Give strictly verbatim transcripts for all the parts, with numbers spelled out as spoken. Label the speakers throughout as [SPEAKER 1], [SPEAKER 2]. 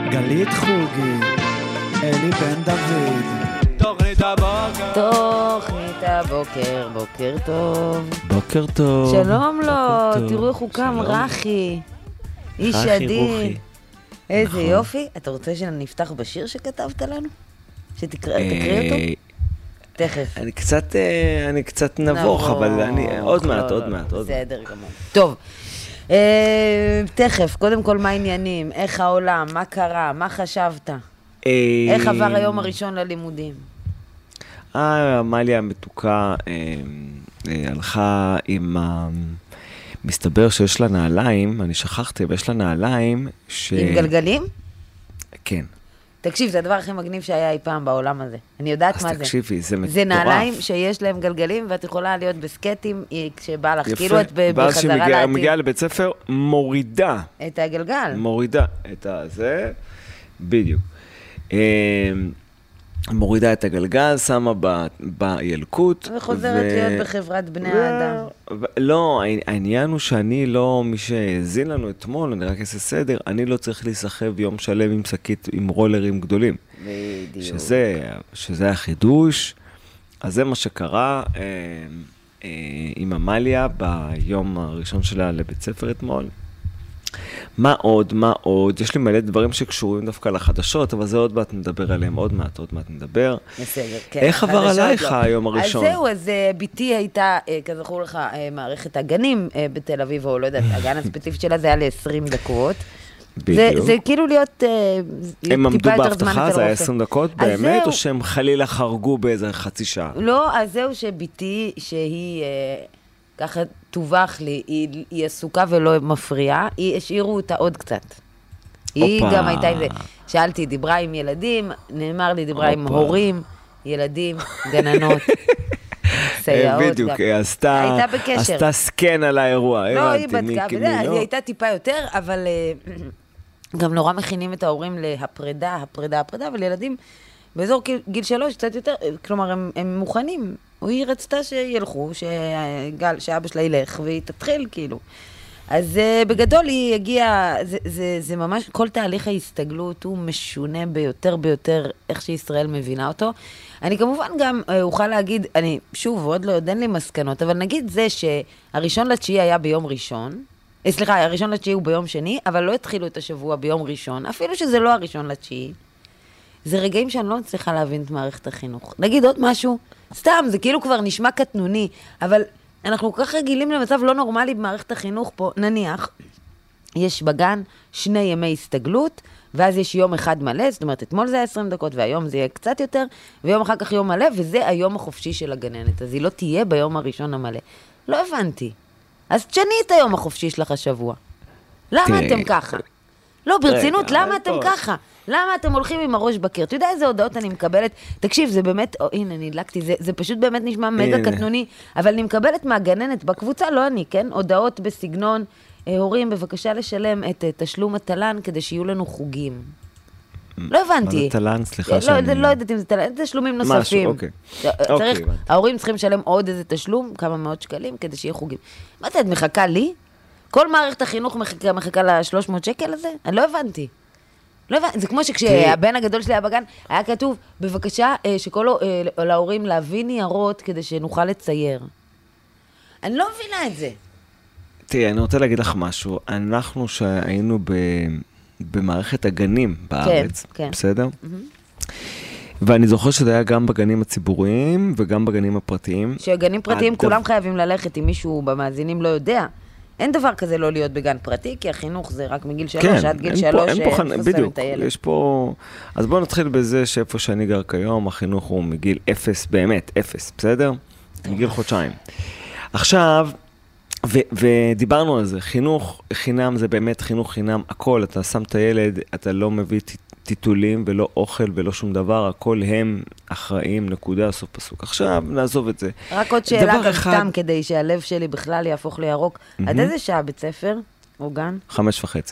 [SPEAKER 1] גלית חוגי, אלי בן דוד.
[SPEAKER 2] תוכנית הבוקר.
[SPEAKER 3] תוכנית הבוקר, בוקר טוב.
[SPEAKER 1] בוקר טוב.
[SPEAKER 3] שלום לו, תראו איך הוא קם, רחי. איש עדי. איזה יופי. אתה רוצה שנפתח בשיר שכתבת לנו? שתקריא אותו? תכף.
[SPEAKER 2] אני קצת, אני קצת נבוך, אבל אני, עוד מעט, עוד מעט.
[SPEAKER 3] בסדר גמור. טוב. תכף, קודם כל מה העניינים? איך העולם? מה קרה? מה חשבת? איך עבר היום הראשון ללימודים?
[SPEAKER 2] אה, עמליה המתוקה הלכה עם ה... מסתבר שיש לה נעליים, אני שכחתי, ויש לה נעליים ש...
[SPEAKER 3] עם גלגלים?
[SPEAKER 2] כן.
[SPEAKER 3] תקשיב, זה הדבר הכי מגניב שהיה אי פעם בעולם הזה. אני יודעת מה זה.
[SPEAKER 2] אז תקשיבי, זה מטורף.
[SPEAKER 3] זה נעליים שיש להם גלגלים, ואת יכולה להיות בסקטים כשבא לך. כאילו את בחזרה
[SPEAKER 2] לעתיד. יפה, ואז שהיא מגיעה לבית ספר, מורידה.
[SPEAKER 3] את הגלגל.
[SPEAKER 2] מורידה את הזה, בדיוק. מורידה את הגלגל, שמה בילקוט.
[SPEAKER 3] וחוזרת להיות בחברת בני האדם.
[SPEAKER 2] לא, העניין הוא שאני לא, מי שהזין לנו אתמול, אני רק אעשה סדר, אני לא צריך להיסחב יום שלם עם שקית, עם רולרים גדולים.
[SPEAKER 3] בדיוק.
[SPEAKER 2] שזה, שזה החידוש. אז זה מה שקרה אה, אה, עם עמליה ביום הראשון שלה לבית ספר אתמול. מה עוד, מה עוד? יש לי מלא דברים שקשורים דווקא לחדשות, אבל זה עוד מעט נדבר עליהם, עוד מעט, עוד מעט נדבר.
[SPEAKER 3] בסדר, כן.
[SPEAKER 2] איך עבר עלייך היום הראשון?
[SPEAKER 3] אז זהו, אז ביתי הייתה, כזכור לך, מערכת הגנים בתל אביב, או לא יודעת, הגן הספציפית שלה זה היה ל-עשרים דקות.
[SPEAKER 2] בדיוק.
[SPEAKER 3] זה כאילו להיות
[SPEAKER 2] הם עמדו בהבטחה, זה היה עשרים דקות באמת, או שהם חלילה חרגו באיזה חצי שעה?
[SPEAKER 3] לא, אז זהו שביתי, שהיא... ככה תובח לי, היא, היא עסוקה ולא מפריעה, היא השאירו אותה עוד קצת. היא גם הייתה עם זה, שאלתי, דיברה עם ילדים, נאמר לי, דיברה עם הורים, ילדים, גננות, סייעות.
[SPEAKER 2] בדיוק, עשתה, עשתה סקן על האירוע.
[SPEAKER 3] לא, היא בדקה, היא הייתה טיפה יותר, אבל גם נורא מכינים את ההורים להפרידה, הפרידה, הפרידה, אבל ילדים באזור גיל שלוש, קצת יותר, כלומר, הם, הם מוכנים. היא רצתה שילכו, שגל, שאבא שלה ילך, והיא תתחיל, כאילו. אז uh, בגדול היא הגיעה, זה, זה, זה ממש, כל תהליך ההסתגלות הוא משונה ביותר ביותר, איך שישראל מבינה אותו. אני כמובן גם uh, אוכל להגיד, אני שוב, עוד לא יודע לי מסקנות, אבל נגיד זה שהראשון לתשיעי היה ביום ראשון, אה, סליחה, הראשון לתשיעי הוא ביום שני, אבל לא התחילו את השבוע ביום ראשון, אפילו שזה לא הראשון לתשיעי. זה רגעים שאני לא צריכה להבין את מערכת החינוך. נגיד עוד משהו, סתם, זה כאילו כבר נשמע קטנוני, אבל אנחנו כל כך רגילים למצב לא נורמלי במערכת החינוך פה. נניח, יש בגן שני ימי הסתגלות, ואז יש יום אחד מלא, זאת אומרת, אתמול זה היה עשרים דקות, והיום זה יהיה קצת יותר, ויום אחר כך יום מלא, וזה היום החופשי של הגננת. אז היא לא תהיה ביום הראשון המלא. לא הבנתי. אז תשני את היום החופשי שלך השבוע. למה אתם ככה? לא, ברצינות, למה אתם ככה? למה אתם הולכים עם הראש בקר? אתה יודע איזה הודעות אני מקבלת? תקשיב, זה באמת, או, הנה, אני הדלקתי, זה, זה פשוט באמת נשמע מגה קטנוני, אבל אני מקבלת מהגננת בקבוצה, לא אני, כן? הודעות בסגנון, אה, הורים, בבקשה לשלם את אה, תשלום התל"ן כדי שיהיו לנו חוגים. לא הבנתי.
[SPEAKER 2] מה זה תל"ן? סליחה
[SPEAKER 3] לא,
[SPEAKER 2] שאני...
[SPEAKER 3] לא, לא יודעת אם זה תל"ן, תשלומים נוספים.
[SPEAKER 2] משהו, אוקיי.
[SPEAKER 3] צריך,
[SPEAKER 2] אוקיי,
[SPEAKER 3] ההורים צריכים לשלם עוד איזה תשלום, כמה מאות שקלים, כדי שיהיה חוגים. מה זה, את מחכה לי? כל מערכת החינוך מחכה, מחכה ל-שלוש מאות שקל הזה? אני לא הבנתי. לא הבנתי, זה כמו שכשהבן הגדול שלי היה בגן, היה כתוב, בבקשה, שכל ההורים להביא ניירות כדי שנוכל לצייר. אני לא מבינה את זה.
[SPEAKER 2] תראי, אני רוצה להגיד לך משהו. אנחנו שהיינו ב... במערכת הגנים בארץ,
[SPEAKER 3] כן, כן.
[SPEAKER 2] בסדר? Mm-hmm. ואני זוכר שזה היה גם בגנים הציבוריים וגם בגנים הפרטיים.
[SPEAKER 3] שגנים פרטיים הדבר... כולם חייבים ללכת, אם מישהו במאזינים לא יודע. אין דבר כזה לא להיות בגן פרטי, כי החינוך זה רק מגיל שלוש,
[SPEAKER 2] כן,
[SPEAKER 3] עד גיל שלוש,
[SPEAKER 2] בדיוק, יש פה, אז בואו נתחיל בזה שאיפה שאני גר כיום, החינוך הוא מגיל אפס, באמת, אפס, בסדר? מגיל חודשיים. עכשיו, ו- ודיברנו על זה, חינוך חינם זה באמת חינוך חינם, הכל, אתה שם את הילד, אתה לא מביא טיטולים ולא אוכל ולא שום דבר, הכל הם אחראים, נקודה, סוף פסוק. עכשיו, נעזוב את זה.
[SPEAKER 3] רק עוד שאלה גם סתם, כדי שהלב שלי בכלל יהפוך לירוק. עד איזה שעה בית ספר או גן?
[SPEAKER 2] חמש וחצי.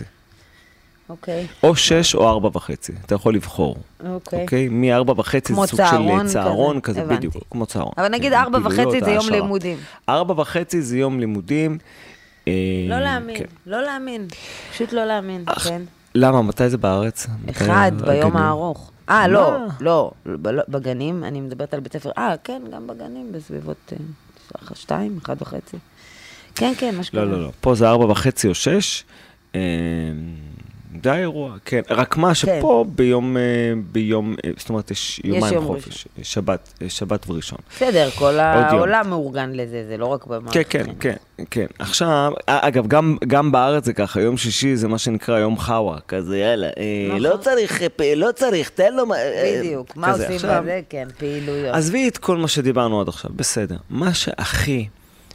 [SPEAKER 3] אוקיי.
[SPEAKER 2] או שש או ארבע וחצי, אתה יכול לבחור.
[SPEAKER 3] אוקיי.
[SPEAKER 2] אוקיי? מארבע וחצי זה סוג של צהרון כזה, בדיוק, כמו צהרון.
[SPEAKER 3] אבל נגיד ארבע וחצי זה יום לימודים.
[SPEAKER 2] ארבע וחצי זה יום לימודים.
[SPEAKER 3] לא להאמין, לא להאמין. פשוט לא להאמין, כן.
[SPEAKER 2] למה? מתי זה בארץ?
[SPEAKER 3] אחד, ביום הארוך. אה, לא, לא, בגנים, אני מדברת על בית ספר. אה, כן, גם בגנים, בסביבות שתיים, אחד וחצי. כן, כן, מה שקורה.
[SPEAKER 2] לא, לא, לא. פה זה ארבע וחצי או שש. די אירוע, כן. רק מה שפה ביום, ביום, זאת אומרת, יש יומיים חופש. שבת, שבת וראשון.
[SPEAKER 3] בסדר, כל העולם מאורגן לזה, זה לא רק במערכת.
[SPEAKER 2] כן, כן, כן, כן. עכשיו, אגב, גם בארץ זה ככה, יום שישי זה מה שנקרא יום חווה, כזה, יאללה, לא צריך, לא צריך, תן לו...
[SPEAKER 3] בדיוק, מה עושים בזה? כן, פעילויות.
[SPEAKER 2] עזבי את כל מה שדיברנו עד עכשיו, בסדר. מה שהכי...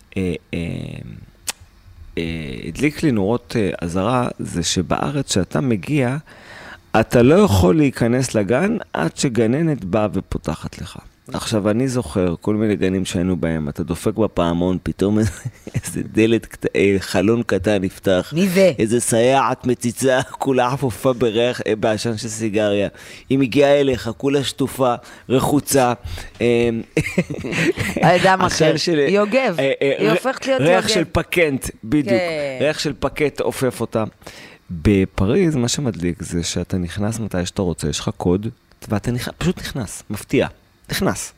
[SPEAKER 2] הדליק לי נורות עזרה, זה שבארץ שאתה מגיע, אתה לא יכול להיכנס לגן עד שגננת באה ופותחת לך. עכשיו, אני זוכר כל מיני גנים שהיינו בהם, אתה דופק בפעמון, פתאום איזה דלת, חלון קטן נפתח.
[SPEAKER 3] מי זה?
[SPEAKER 2] איזה סייעת מציצה, כולה עפופה בריח, בעשן של סיגריה. היא מגיעה אליך, כולה שטופה, רחוצה.
[SPEAKER 3] האדם אחר, יוגב. היא הופכת להיות יוגב.
[SPEAKER 2] ריח של פקנט, בדיוק. ריח של פקט עופף אותה. בפריז, מה שמדליק זה שאתה נכנס מתי שאתה רוצה, יש לך קוד, ואתה פשוט נכנס, מפתיע. נכנס.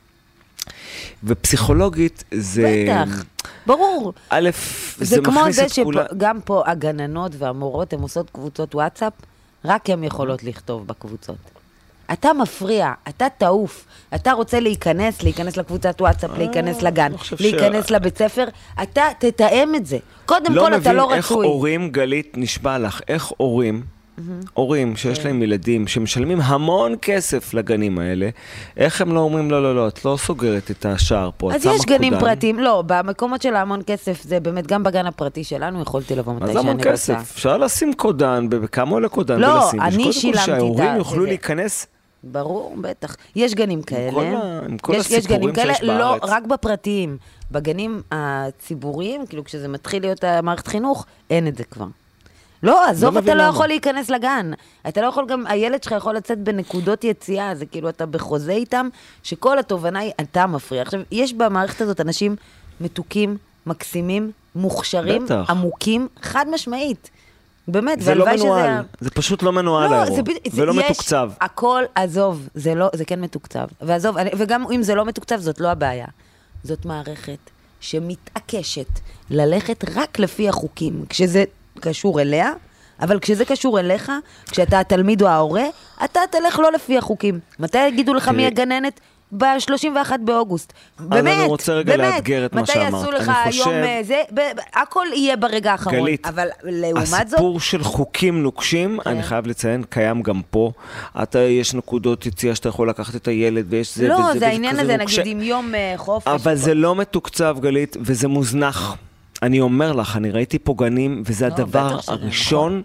[SPEAKER 2] ופסיכולוגית זה...
[SPEAKER 3] בטח, ברור.
[SPEAKER 2] א', זה מכניס את כולה...
[SPEAKER 3] זה כמו זה שגם פה הגננות והמורות, הן עושות קבוצות וואטסאפ, רק הן יכולות לכתוב בקבוצות. אתה מפריע, אתה תעוף, אתה רוצה להיכנס, להיכנס לקבוצת וואטסאפ, להיכנס לגן, להיכנס לבית ספר, אתה תתאם את זה. קודם כל אתה לא רצוי.
[SPEAKER 2] לא מבין איך הורים, גלית, נשבע לך, איך הורים... הורים שיש להם ילדים שמשלמים המון כסף לגנים האלה, איך הם לא אומרים לא, לא, לא, את לא סוגרת את השער פה,
[SPEAKER 3] אז יש גנים פרטיים, לא, במקומות של המון כסף, זה באמת גם בגן הפרטי שלנו, יכולתי לבוא מתי שאני רוצה.
[SPEAKER 2] אז המון כסף, אפשר לשים קודן, בכמה עולה קודן
[SPEAKER 3] לא, אני שילמתי את זה.
[SPEAKER 2] שההורים יוכלו להיכנס.
[SPEAKER 3] ברור, בטח. יש גנים כאלה.
[SPEAKER 2] עם כל הסיפורים שיש בארץ.
[SPEAKER 3] לא, רק בפרטיים. בגנים הציבוריים, כאילו כשזה מתחיל להיות המערכת חינוך, אין את זה כבר. לא, עזוב, אתה לא יכול להיכנס לגן. אתה לא יכול גם, הילד שלך יכול לצאת בנקודות יציאה, זה כאילו אתה בחוזה איתם, שכל התובנה היא, אתה מפריע. עכשיו, יש במערכת הזאת אנשים מתוקים, מקסימים, מוכשרים, עמוקים, חד משמעית. באמת,
[SPEAKER 2] זה לא מנועל, זה פשוט לא מנועל האירוע, ולא מתוקצב.
[SPEAKER 3] הכל, עזוב, זה כן מתוקצב. ועזוב, וגם אם זה לא מתוקצב, זאת לא הבעיה. זאת מערכת שמתעקשת ללכת רק לפי החוקים, כשזה קשור אליה, אבל כשזה קשור אליך, כשאתה התלמיד או ההורה, אתה תלך לא לפי החוקים. מתי יגידו לך מי הגננת? ב-שלושים ואחד באוגוסט. באמת,
[SPEAKER 2] אני רוצה רגע לאתגר את מה שאמרת.
[SPEAKER 3] מתי יעשו לך יום זה? הכל יהיה ברגע האחרון.
[SPEAKER 2] גלית,
[SPEAKER 3] אבל לעומת זאת...
[SPEAKER 2] הסיפור של חוקים נוקשים, אני חייב לציין, קיים גם פה. אתה, יש נקודות יציאה שאתה יכול לקחת את הילד, ויש זה וזה
[SPEAKER 3] לא, זה העניין הזה, נגיד עם יום חופש.
[SPEAKER 2] אבל זה לא מתוקצב, גלית, וזה מוזנח. אני אומר לך, אני ראיתי פה גנים, וזה הדבר הראשון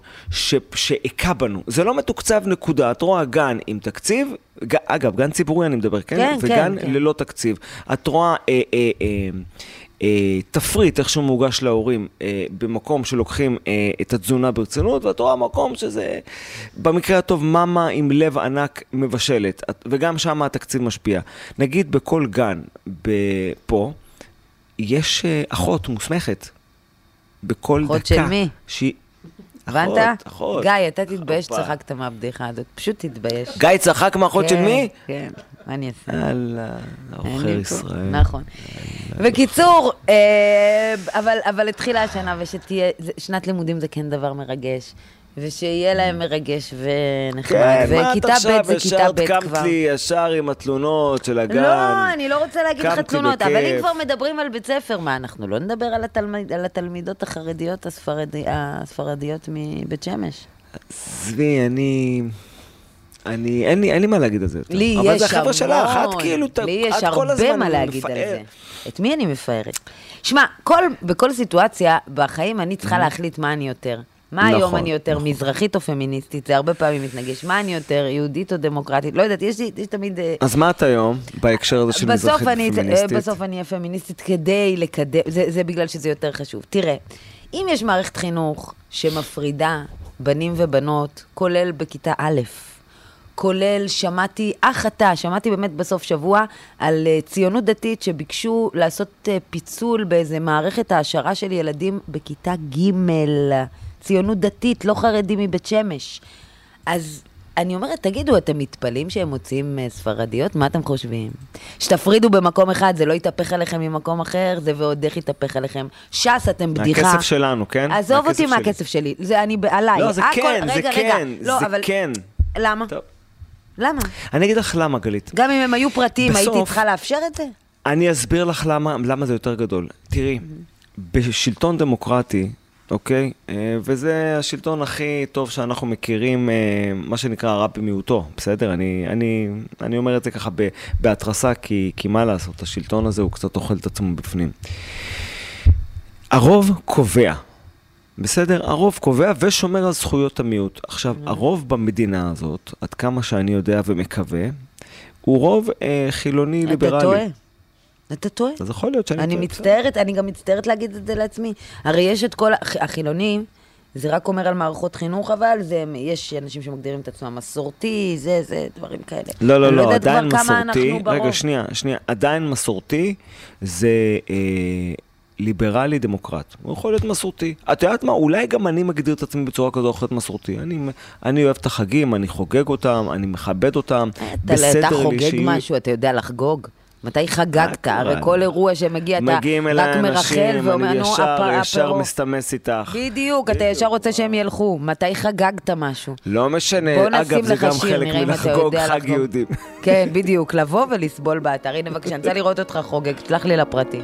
[SPEAKER 2] שהקע בנו. זה לא מתוקצב נקודה. את רואה גן עם תקציב, אגב, גן ציבורי אני מדבר, כן? וגן ללא תקציב. את רואה תפריט, איך שהוא מוגש להורים, במקום שלוקחים את התזונה ברצינות, ואת רואה מקום שזה, במקרה הטוב, מאמה עם לב ענק מבשלת, וגם שם התקציב משפיע. נגיד בכל גן פה, יש אחות מוסמכת, בכל דקה.
[SPEAKER 3] אחות של מי?
[SPEAKER 2] שהיא...
[SPEAKER 3] הבנת? אחות. גיא, אתה תתבייש, צחקת מהבדיחה הזאת. פשוט תתבייש.
[SPEAKER 2] גיא צחק מהאחות של מי?
[SPEAKER 3] כן, מה אני אעשה?
[SPEAKER 2] אללה, אוכל ישראל.
[SPEAKER 3] נכון. בקיצור, אבל התחילה השנה, ושתהיה, שנת לימודים זה כן דבר מרגש. ושיהיה להם מרגש ונחמד.
[SPEAKER 2] כן, מה אתה עכשיו ישר קמת לי ישר עם התלונות של הגן?
[SPEAKER 3] לא, אני לא רוצה להגיד לך תלונות, אבל אם כבר מדברים על בית ספר, מה, אנחנו לא נדבר על, התלמיד, על התלמידות החרדיות הספרדי, הספרדיות מבית שמש?
[SPEAKER 2] זבי, אני... אני, אין לי, אין לי מה להגיד על זה.
[SPEAKER 3] לי יש המון. אבל זה החבר'ה שלך, את כאילו, לי יש הרבה מה להגיד על זה. את מי אני מפארת? שמע, בכל סיטואציה בחיים אני צריכה להחליט מה אני יותר. מה נכון, היום אני יותר נכון. מזרחית או פמיניסטית? זה הרבה פעמים מתנגש. מה אני יותר, יהודית או דמוקרטית? לא יודעת, יש, יש תמיד...
[SPEAKER 2] אז מה את היום בהקשר הזה של מזרחית
[SPEAKER 3] אני,
[SPEAKER 2] ופמיניסטית?
[SPEAKER 3] בסוף אני אהיה פמיניסטית כדי לקדם, זה, זה בגלל שזה יותר חשוב. תראה, אם יש מערכת חינוך שמפרידה בנים ובנות, כולל בכיתה א', כולל, שמעתי, אך אתה, שמעתי באמת בסוף שבוע, על ציונות דתית שביקשו לעשות פיצול באיזה מערכת העשרה של ילדים בכיתה ג' ציונות דתית, לא חרדים מבית שמש. אז אני אומרת, תגידו, אתם מתפלים שהם מוצאים ספרדיות? מה אתם חושבים? שתפרידו במקום אחד, זה לא יתהפך עליכם ממקום אחר, זה ועוד איך יתהפך עליכם. שס, אתם בדיחה.
[SPEAKER 2] הכסף שלנו, כן?
[SPEAKER 3] עזוב אותי מהכסף שלי. זה אני עליי.
[SPEAKER 2] לא, זה כן, זה כן, זה כן.
[SPEAKER 3] למה? למה?
[SPEAKER 2] אני אגיד לך למה, גלית.
[SPEAKER 3] גם אם הם היו פרטיים, הייתי צריכה לאפשר את זה?
[SPEAKER 2] אני אסביר לך למה, למה זה יותר גדול. תראי, בשלטון דמוקרטי, אוקיי? וזה השלטון הכי טוב שאנחנו מכירים, מה שנקרא הרע במיעוטו, בסדר? אני, אני, אני אומר את זה ככה בהתרסה, כי, כי מה לעשות? השלטון הזה הוא קצת אוכל את עצמו בפנים. הרוב קובע, בסדר? הרוב קובע ושומר על זכויות המיעוט. עכשיו, הרוב במדינה הזאת, עד כמה שאני יודע ומקווה, הוא רוב אה, חילוני ליברלי.
[SPEAKER 3] אתה טועה. אתה טועה.
[SPEAKER 2] אז יכול להיות שאני
[SPEAKER 3] טועה. אני מצטערת, אני גם מצטערת להגיד את זה לעצמי. הרי יש את כל החילונים, זה רק אומר על מערכות חינוך, אבל זה, יש אנשים שמגדירים את עצמם מסורתי, זה, זה, דברים כאלה.
[SPEAKER 2] לא, לא, לא, עדיין מסורתי, רגע, שנייה, שנייה, עדיין מסורתי, זה אה, ליברלי דמוקרט. הוא יכול להיות מסורתי. את יודעת מה, אולי גם אני מגדיר את עצמי בצורה כזו אחרת מסורתי. אני, אני אוהב את החגים, אני חוגג אותם, אני מכבד אותם, בסדר
[SPEAKER 3] אתה חוגג משהו, אתה יודע לחגוג? מתי חגגת? הרי כל אירוע שמגיע, אתה רק מרחל ואומר, נו,
[SPEAKER 2] אני ישר מסתמס איתך.
[SPEAKER 3] בדיוק, אתה ישר רוצה שהם ילכו. מתי חגגת משהו?
[SPEAKER 2] לא משנה, אגב, זה גם חלק מלחגוג חג יהודים.
[SPEAKER 3] כן, בדיוק, לבוא ולסבול באתר. הנה, בבקשה, אני רוצה לראות אותך חוגג, תשלח לי לפרטי.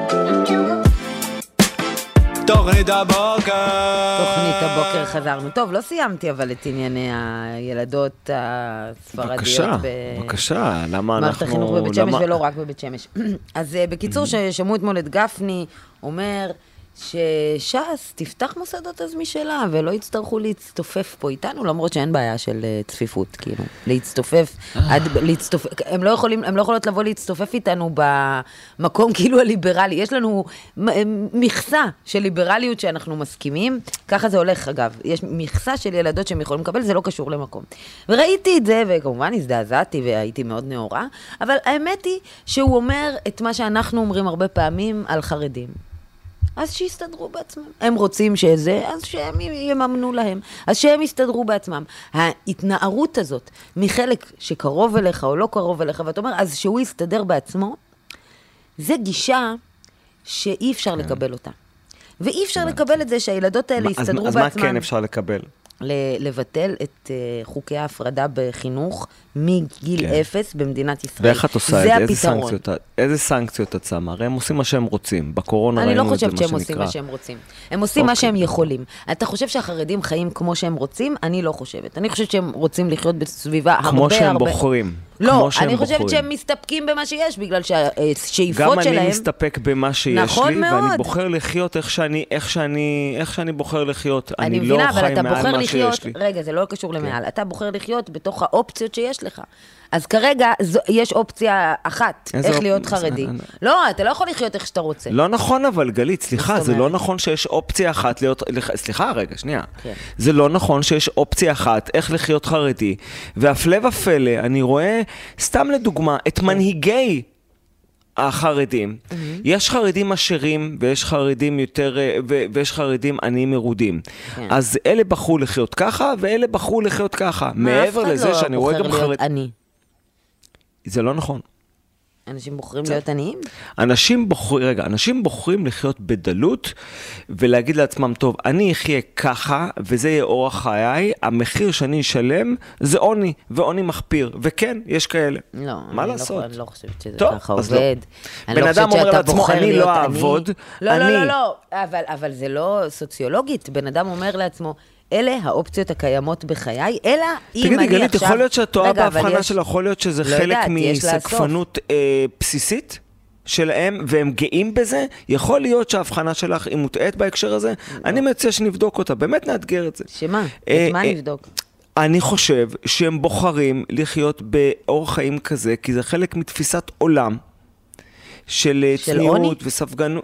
[SPEAKER 1] תוכנית הבוקר.
[SPEAKER 3] תוכנית הבוקר חזרנו. טוב, לא סיימתי אבל את ענייני הילדות הספרדיות.
[SPEAKER 2] בבקשה, בבקשה. למה אנחנו...
[SPEAKER 3] מערכת החינוך בבית שמש ולא רק בבית שמש. אז בקיצור, ששמעו אתמול את גפני, אומר שש"ס תפתח מוסדות אז משלה, ולא יצטרכו להצטופף פה איתנו, למרות שאין בעיה של צפיפות, כאילו, להצטופף, הם לא יכולים, הם לא יכולות לבוא להצטופף איתנו במקום כאילו הליברלי, יש לנו מכסה של ליברליות שאנחנו מסכימים, ככה זה הולך אגב, יש מכסה של ילדות שהם יכולים לקבל, זה לא קשור למקום. וראיתי את זה, וכמובן הזדעזעתי והייתי מאוד נאורה, אבל האמת היא שהוא אומר את מה שאנחנו אומרים הרבה פעמים על חרדים. אז שיסתדרו בעצמם. הם רוצים שזה, אז שהם יממנו להם. אז שהם יסתדרו בעצמם. ההתנערות הזאת, מחלק שקרוב אליך או לא קרוב אליך, ואתה אומר, אז שהוא יסתדר בעצמו, זה גישה שאי אפשר לקבל אותה. ואי אפשר לקבל את זה שהילדות האלה יסתדרו בעצמם.
[SPEAKER 2] אז מה כן אפשר לקבל?
[SPEAKER 3] לבטל את חוקי ההפרדה בחינוך מגיל אפס במדינת ישראל.
[SPEAKER 2] ואיך את עושה את זה? איזה סנקציות, איזה סנקציות את שמה? הרי הם עושים מה שהם רוצים. בקורונה ראינו את זה מה שנקרא.
[SPEAKER 3] אני לא חושבת שהם עושים מה שהם רוצים. הם עושים מה שהם יכולים. אתה חושב שהחרדים חיים כמו שהם רוצים? אני לא חושבת. אני חושבת שהם רוצים לחיות בסביבה הרבה הרבה...
[SPEAKER 2] כמו שהם בוחרים.
[SPEAKER 3] לא, אני חושבת שהם מסתפקים במה שיש, בגלל שהשאיפות שלהם...
[SPEAKER 2] גם אני מסתפק במה שיש לי, ואני בוחר לחיות איך שאני, איך שאני, איך שאני בוחר לחיות. אני לא חי מעל מה שיש לי.
[SPEAKER 3] רגע, זה לא קשור למעל. אתה בוחר לחיות בתוך האופציות שיש לך. אז כרגע יש אופציה אחת, איך להיות חרדי. לא, אתה לא יכול לחיות איך שאתה רוצה.
[SPEAKER 2] לא נכון אבל, גלית, סליחה, זה לא נכון שיש אופציה אחת להיות... סליחה, רגע, שנייה. זה לא נכון שיש אופציה אחת, איך לחיות חרדי, והפלא ופלא, אני רואה, סתם לדוגמה, את מנהיגי החרדים. יש חרדים עשירים, ויש חרדים יותר, ויש חרדים עניים מרודים. אז אלה בחרו לחיות ככה, ואלה בחרו לחיות ככה. מעבר לזה שאני רואה גם חרדים... זה לא נכון.
[SPEAKER 3] אנשים בוחרים להיות עניים?
[SPEAKER 2] אנשים בוחרים, רגע, אנשים בוחרים לחיות בדלות, ולהגיד לעצמם, טוב, אני אחיה ככה, וזה יהיה אורח חיי, המחיר שאני אשלם, זה עוני, ועוני מחפיר. וכן, יש כאלה.
[SPEAKER 3] לא,
[SPEAKER 2] מה לעשות?
[SPEAKER 3] אני לא חושבת שזה ככה עובד.
[SPEAKER 2] בן אדם אומר לעצמו, אני לא אעבוד.
[SPEAKER 3] לא, לא, לא, לא, אבל זה לא סוציולוגית. בן אדם אומר לעצמו, אלה האופציות הקיימות בחיי, אלא אם אני עכשיו...
[SPEAKER 2] תגידי, גלית, יכול להיות שאת טועה בהבחנה שלה, יכול להיות שזה חלק מסקפנות בסיסית שלהם, והם גאים בזה, יכול להיות שההבחנה שלך היא מוטעת בהקשר הזה, אני מציע שנבדוק אותה, באמת נאתגר את זה.
[SPEAKER 3] שמה? את מה נבדוק?
[SPEAKER 2] אני חושב שהם בוחרים לחיות באורח חיים כזה, כי זה חלק מתפיסת עולם של צניעות וספגנות,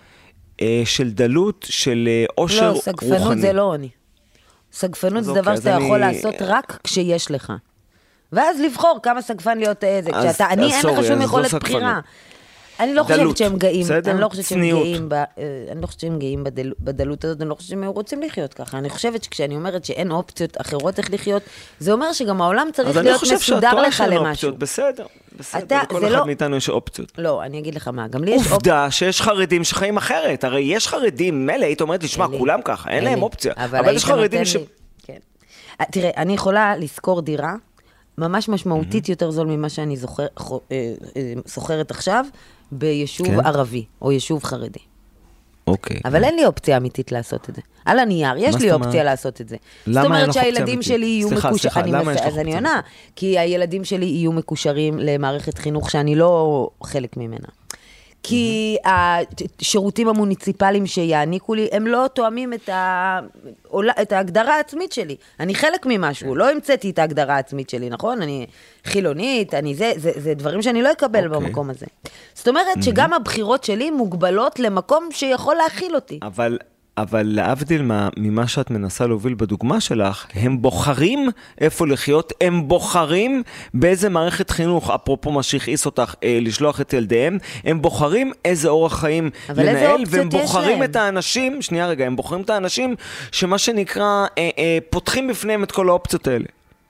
[SPEAKER 2] של דלות, של עושר רוחני.
[SPEAKER 3] לא, סגפנות זה לא עוני. סגפנות זה דבר שאתה יכול לעשות רק כשיש לך. ואז לבחור כמה סגפן להיות איזה. כשאתה, אני אין לך שום יכולת בחירה. אני לא חושבת שהם גאים, אני לא חושבת שהם
[SPEAKER 2] צניעות.
[SPEAKER 3] גאים, ב, אני לא חושבת שהם גאים בדל, בדלות הזאת, אני לא חושבת שהם רוצים לחיות ככה. אני חושבת שכשאני אומרת שאין אופציות אחרות איך לחיות, זה אומר שגם העולם צריך להיות מסודר לך למשהו.
[SPEAKER 2] אופציות, בסדר, בסדר,
[SPEAKER 3] אתה,
[SPEAKER 2] לכל אחד
[SPEAKER 3] לא...
[SPEAKER 2] מאיתנו יש אופציות.
[SPEAKER 3] לא, אני אגיד לך מה, גם לי יש
[SPEAKER 2] עובדה שיש חרדים שחיים אחרת, הרי יש חרדים, מלא, היית אומרת, תשמע, כולם ככה, אין להם אופציה, אבל יש חרדים ש...
[SPEAKER 3] תראה, אני יכולה לזכור דירה, ממש משמעותית יותר זול ממה שאני זוכרת עכשיו, ביישוב ערבי, או יישוב חרדי.
[SPEAKER 2] אוקיי.
[SPEAKER 3] אבל אין לי אופציה אמיתית לעשות את זה. על הנייר, יש לי אופציה לעשות את זה. זאת אומרת שהילדים שלי יהיו מקושרים, אז אני עונה, כי הילדים שלי יהיו מקושרים למערכת חינוך שאני לא חלק ממנה. כי השירותים המוניציפליים שיעניקו לי, הם לא תואמים את, ה... את ההגדרה העצמית שלי. אני חלק ממשהו, לא המצאתי את ההגדרה העצמית שלי, נכון? אני חילונית, אני זה, זה, זה דברים שאני לא אקבל okay. במקום הזה. זאת אומרת שגם הבחירות שלי מוגבלות למקום שיכול להכיל אותי.
[SPEAKER 2] אבל... אבל להבדיל ממה שאת מנסה להוביל בדוגמה שלך, הם בוחרים איפה לחיות, הם בוחרים באיזה מערכת חינוך, אפרופו מה שהכעיס אותך, אה, לשלוח את ילדיהם, הם בוחרים איזה אורח חיים לנהל, והם בוחרים את האנשים, שנייה רגע, הם בוחרים את האנשים שמה שנקרא, אה, אה, פותחים בפניהם את כל האופציות האלה.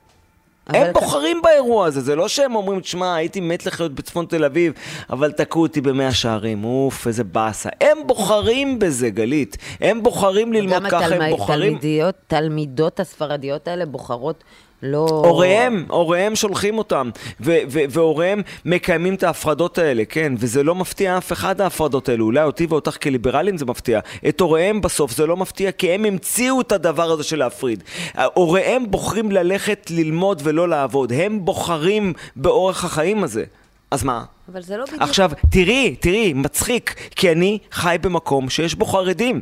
[SPEAKER 2] הם בוחרים באירוע הזה, זה לא שהם אומרים, תשמע, הייתי מת לחיות בצפון תל אביב, אבל תקעו אותי במאה שערים, אוף, איזה באסה. הם בוחרים בזה, גלית. הם בוחרים ללמוד ככה, הם בוחרים...
[SPEAKER 3] גם התלמידות הספרדיות האלה בוחרות לא...
[SPEAKER 2] הוריהם, הוריהם שולחים אותם, והוריהם מקיימים את ההפרדות האלה, כן, וזה לא מפתיע אף אחד ההפרדות האלה, אולי אותי ואותך כליברלים זה מפתיע, את הוריהם בסוף זה לא מפתיע, כי הם המציאו את הדבר הזה של להפריד. הוריהם בוחרים ללכת ללמוד ולא לעבוד, הם בוחרים באורח החיים הזה. אז מה?
[SPEAKER 3] אבל זה לא בדיוק...
[SPEAKER 2] עכשיו, תראי, תראי, מצחיק, כי אני חי במקום שיש בו חרדים.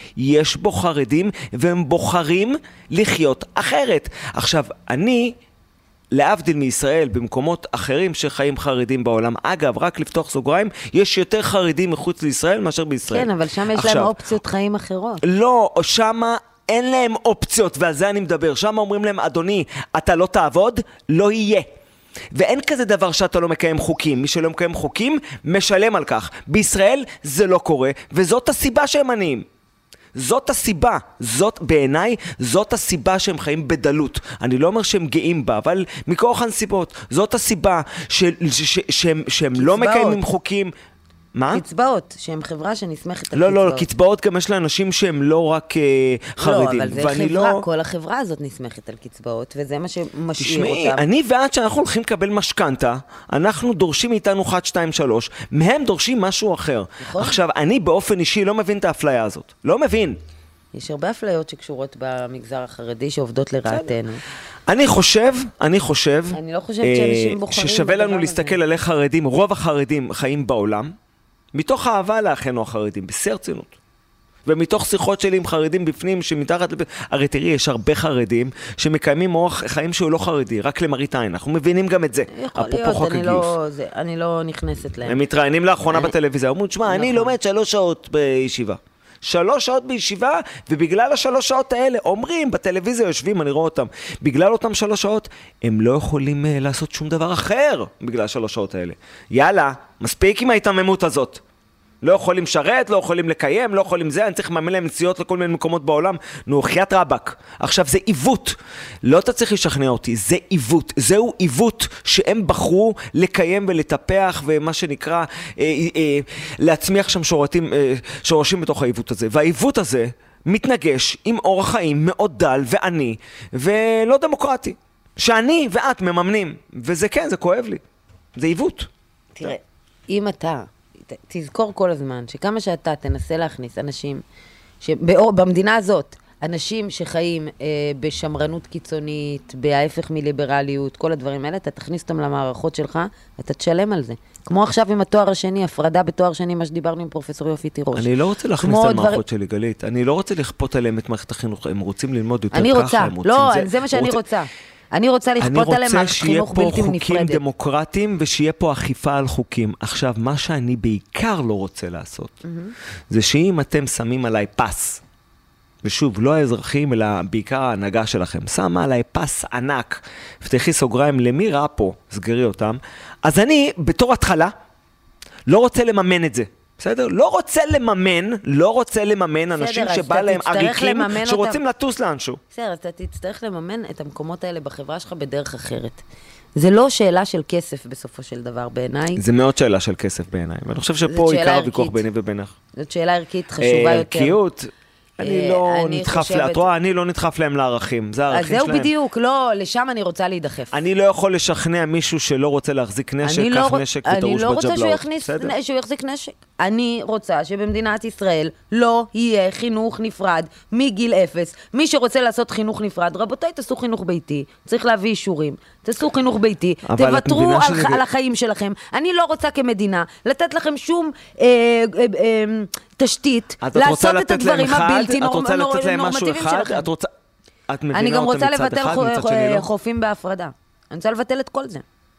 [SPEAKER 2] יש בו חרדים, והם בוחרים לחיות אחרת. עכשיו, אני, להבדיל מישראל, במקומות אחרים שחיים חרדים בעולם, אגב, רק לפתוח סוגריים, יש יותר חרדים מחוץ לישראל מאשר בישראל.
[SPEAKER 3] כן, אבל שם יש עכשיו, להם אופציות חיים אחרות.
[SPEAKER 2] לא, שמה אין להם אופציות, ועל זה אני מדבר. שם אומרים להם, אדוני, אתה לא תעבוד, לא יהיה. ואין כזה דבר שאתה לא מקיים חוקים. מי שלא מקיים חוקים, משלם על כך. בישראל זה לא קורה, וזאת הסיבה שהם עניים. זאת הסיבה, זאת בעיניי, זאת הסיבה שהם חיים בדלות. אני לא אומר שהם גאים בה, אבל מכוח הנסיבות, זאת הסיבה ש, ש, ש, שהם, שהם לא מקיימים חוקים. מה?
[SPEAKER 3] קצבאות, שהם חברה שנסמכת על
[SPEAKER 2] לא,
[SPEAKER 3] קצבאות.
[SPEAKER 2] לא, לא, קצבאות גם יש לאנשים שהם לא רק uh, חרדים.
[SPEAKER 3] לא, אבל זה חברה, לא... כל החברה הזאת נסמכת על קצבאות, וזה מה שמשאיר
[SPEAKER 2] תשמעי,
[SPEAKER 3] אותם.
[SPEAKER 2] אני ועד שאנחנו הולכים לקבל משכנתה, אנחנו דורשים מאיתנו אחת, שתיים, שלוש, מהם דורשים משהו אחר. נכון? עכשיו, אני באופן אישי לא מבין את האפליה הזאת. לא מבין.
[SPEAKER 3] יש הרבה אפליות שקשורות במגזר החרדי שעובדות לרעתנו.
[SPEAKER 2] אני חושב, אני חושב,
[SPEAKER 3] אני לא חושבת שאנשים בוחרים
[SPEAKER 2] ששווה לנו להסתכל על איך חרדים, רוב החרדים חיים בעולם, מתוך אהבה לאחינו החרדים, בשיא הרצינות. ומתוך שיחות שלי עם חרדים בפנים, שמתחת לפ... הרי תראי, יש הרבה חרדים שמקיימים אורח חיים שהוא לא חרדי, רק למראית עין. אנחנו מבינים גם את זה.
[SPEAKER 3] יכול להיות, אני לא, זה, אני לא נכנסת להם.
[SPEAKER 2] הם מתראיינים לאחרונה אני... בטלוויזיה, אומרים, תשמע, אני לומד שלוש שעות בישיבה. שלוש שעות בישיבה, ובגלל השלוש שעות האלה, אומרים, בטלוויזיה יושבים, אני רואה אותם, בגלל אותם שלוש שעות, הם לא יכולים uh, לעשות שום דבר אחר, בגלל השלוש שעות האלה. יאללה, מספיק עם ההתאממות הזאת. לא יכולים לשרת, לא יכולים לקיים, לא יכולים זה, אני צריך לממן להם נסיעות לכל מיני מקומות בעולם. נו, חיית רבק. עכשיו, זה עיוות. לא אתה צריך לשכנע אותי, זה עיוות. זהו עיוות שהם בחרו לקיים ולטפח, ומה שנקרא, אה, אה, להצמיח שם שורתים, אה, שורשים בתוך העיוות הזה. והעיוות הזה מתנגש עם אורח חיים מאוד דל ועני, ולא דמוקרטי. שאני ואת מממנים. וזה כן, זה כואב לי. זה עיוות.
[SPEAKER 3] תראה, אם אתה... תזכור כל הזמן שכמה שאתה תנסה להכניס אנשים שבמדינה הזאת, אנשים שחיים אה, בשמרנות קיצונית, בהפך מליברליות, כל הדברים האלה, אתה תכניס אותם למערכות שלך, אתה תשלם על זה. כמו עכשיו עם התואר השני, הפרדה בתואר שני, מה שדיברנו עם פרופסור יופי תירוש.
[SPEAKER 2] אני לא רוצה להכניס את המערכות שלי, גלית. אני לא רוצה לכפות עליהם את מערכת החינוך. הם רוצים ללמוד יותר
[SPEAKER 3] אני
[SPEAKER 2] ככה.
[SPEAKER 3] רוצה.
[SPEAKER 2] הם רוצים
[SPEAKER 3] לא,
[SPEAKER 2] זה.
[SPEAKER 3] זה מה שאני רוצה. רוצה. אני רוצה לכפות עליהם מערכת חינוך בלתי נפרדת.
[SPEAKER 2] אני רוצה שיהיה פה חוקים דמוקרטיים, ושיהיה פה אכיפה על חוקים. עכשיו, מה שאני בעיקר לא רוצה לעשות, mm-hmm. זה שאם אתם שמים עליי פס, ושוב, לא האזרחים, אלא בעיקר ההנהגה שלכם, שמה עליי פס ענק, פתחי סוגריים, למי ראה פה, סגרי אותם, אז אני, בתור התחלה, לא רוצה לממן את זה. בסדר? לא רוצה לממן, לא רוצה לממן אנשים שבא להם עריקים שרוצים לטוס לאנשהו.
[SPEAKER 3] בסדר, אתה תצטרך לממן את המקומות האלה בחברה שלך בדרך אחרת. זה לא שאלה של כסף בסופו של דבר בעיניי.
[SPEAKER 2] זה מאוד שאלה של כסף בעיניי, ואני חושב שפה עיקר הוויכוח ביני ובינך.
[SPEAKER 3] זאת שאלה ערכית חשובה יותר.
[SPEAKER 2] ערכיות, אני לא נדחף לה, את רואה, אני לא נדחף להם לערכים, זה הערכים שלהם.
[SPEAKER 3] אז זהו בדיוק, לא, לשם אני רוצה להידחף.
[SPEAKER 2] אני לא יכול לשכנע מישהו שלא רוצה להחזיק נשק, קח נשק ותרוש בג'בלאות.
[SPEAKER 3] אני לא רוצה שהוא יחזיק נשק. אני רוצה שבמדינת ישראל לא יהיה חינוך נפרד מגיל אפס. מי שרוצה לעשות חינוך נפרד, רבותיי, תעשו חינוך ביתי, צריך להביא אישורים, תעשו חינוך ביתי, תוותרו על, על החיים שלכם. אני לא רוצה כמדינה לתת לכם שום אה, אה, אה, תשתית, לעשות את הדברים הבלתי נורמטיביים שלכם.
[SPEAKER 2] את רוצה, את מבינה
[SPEAKER 3] אני גם רוצה לבטל
[SPEAKER 2] לא?
[SPEAKER 3] חופים בהפרדה. אני רוצה לבטל את כל זה.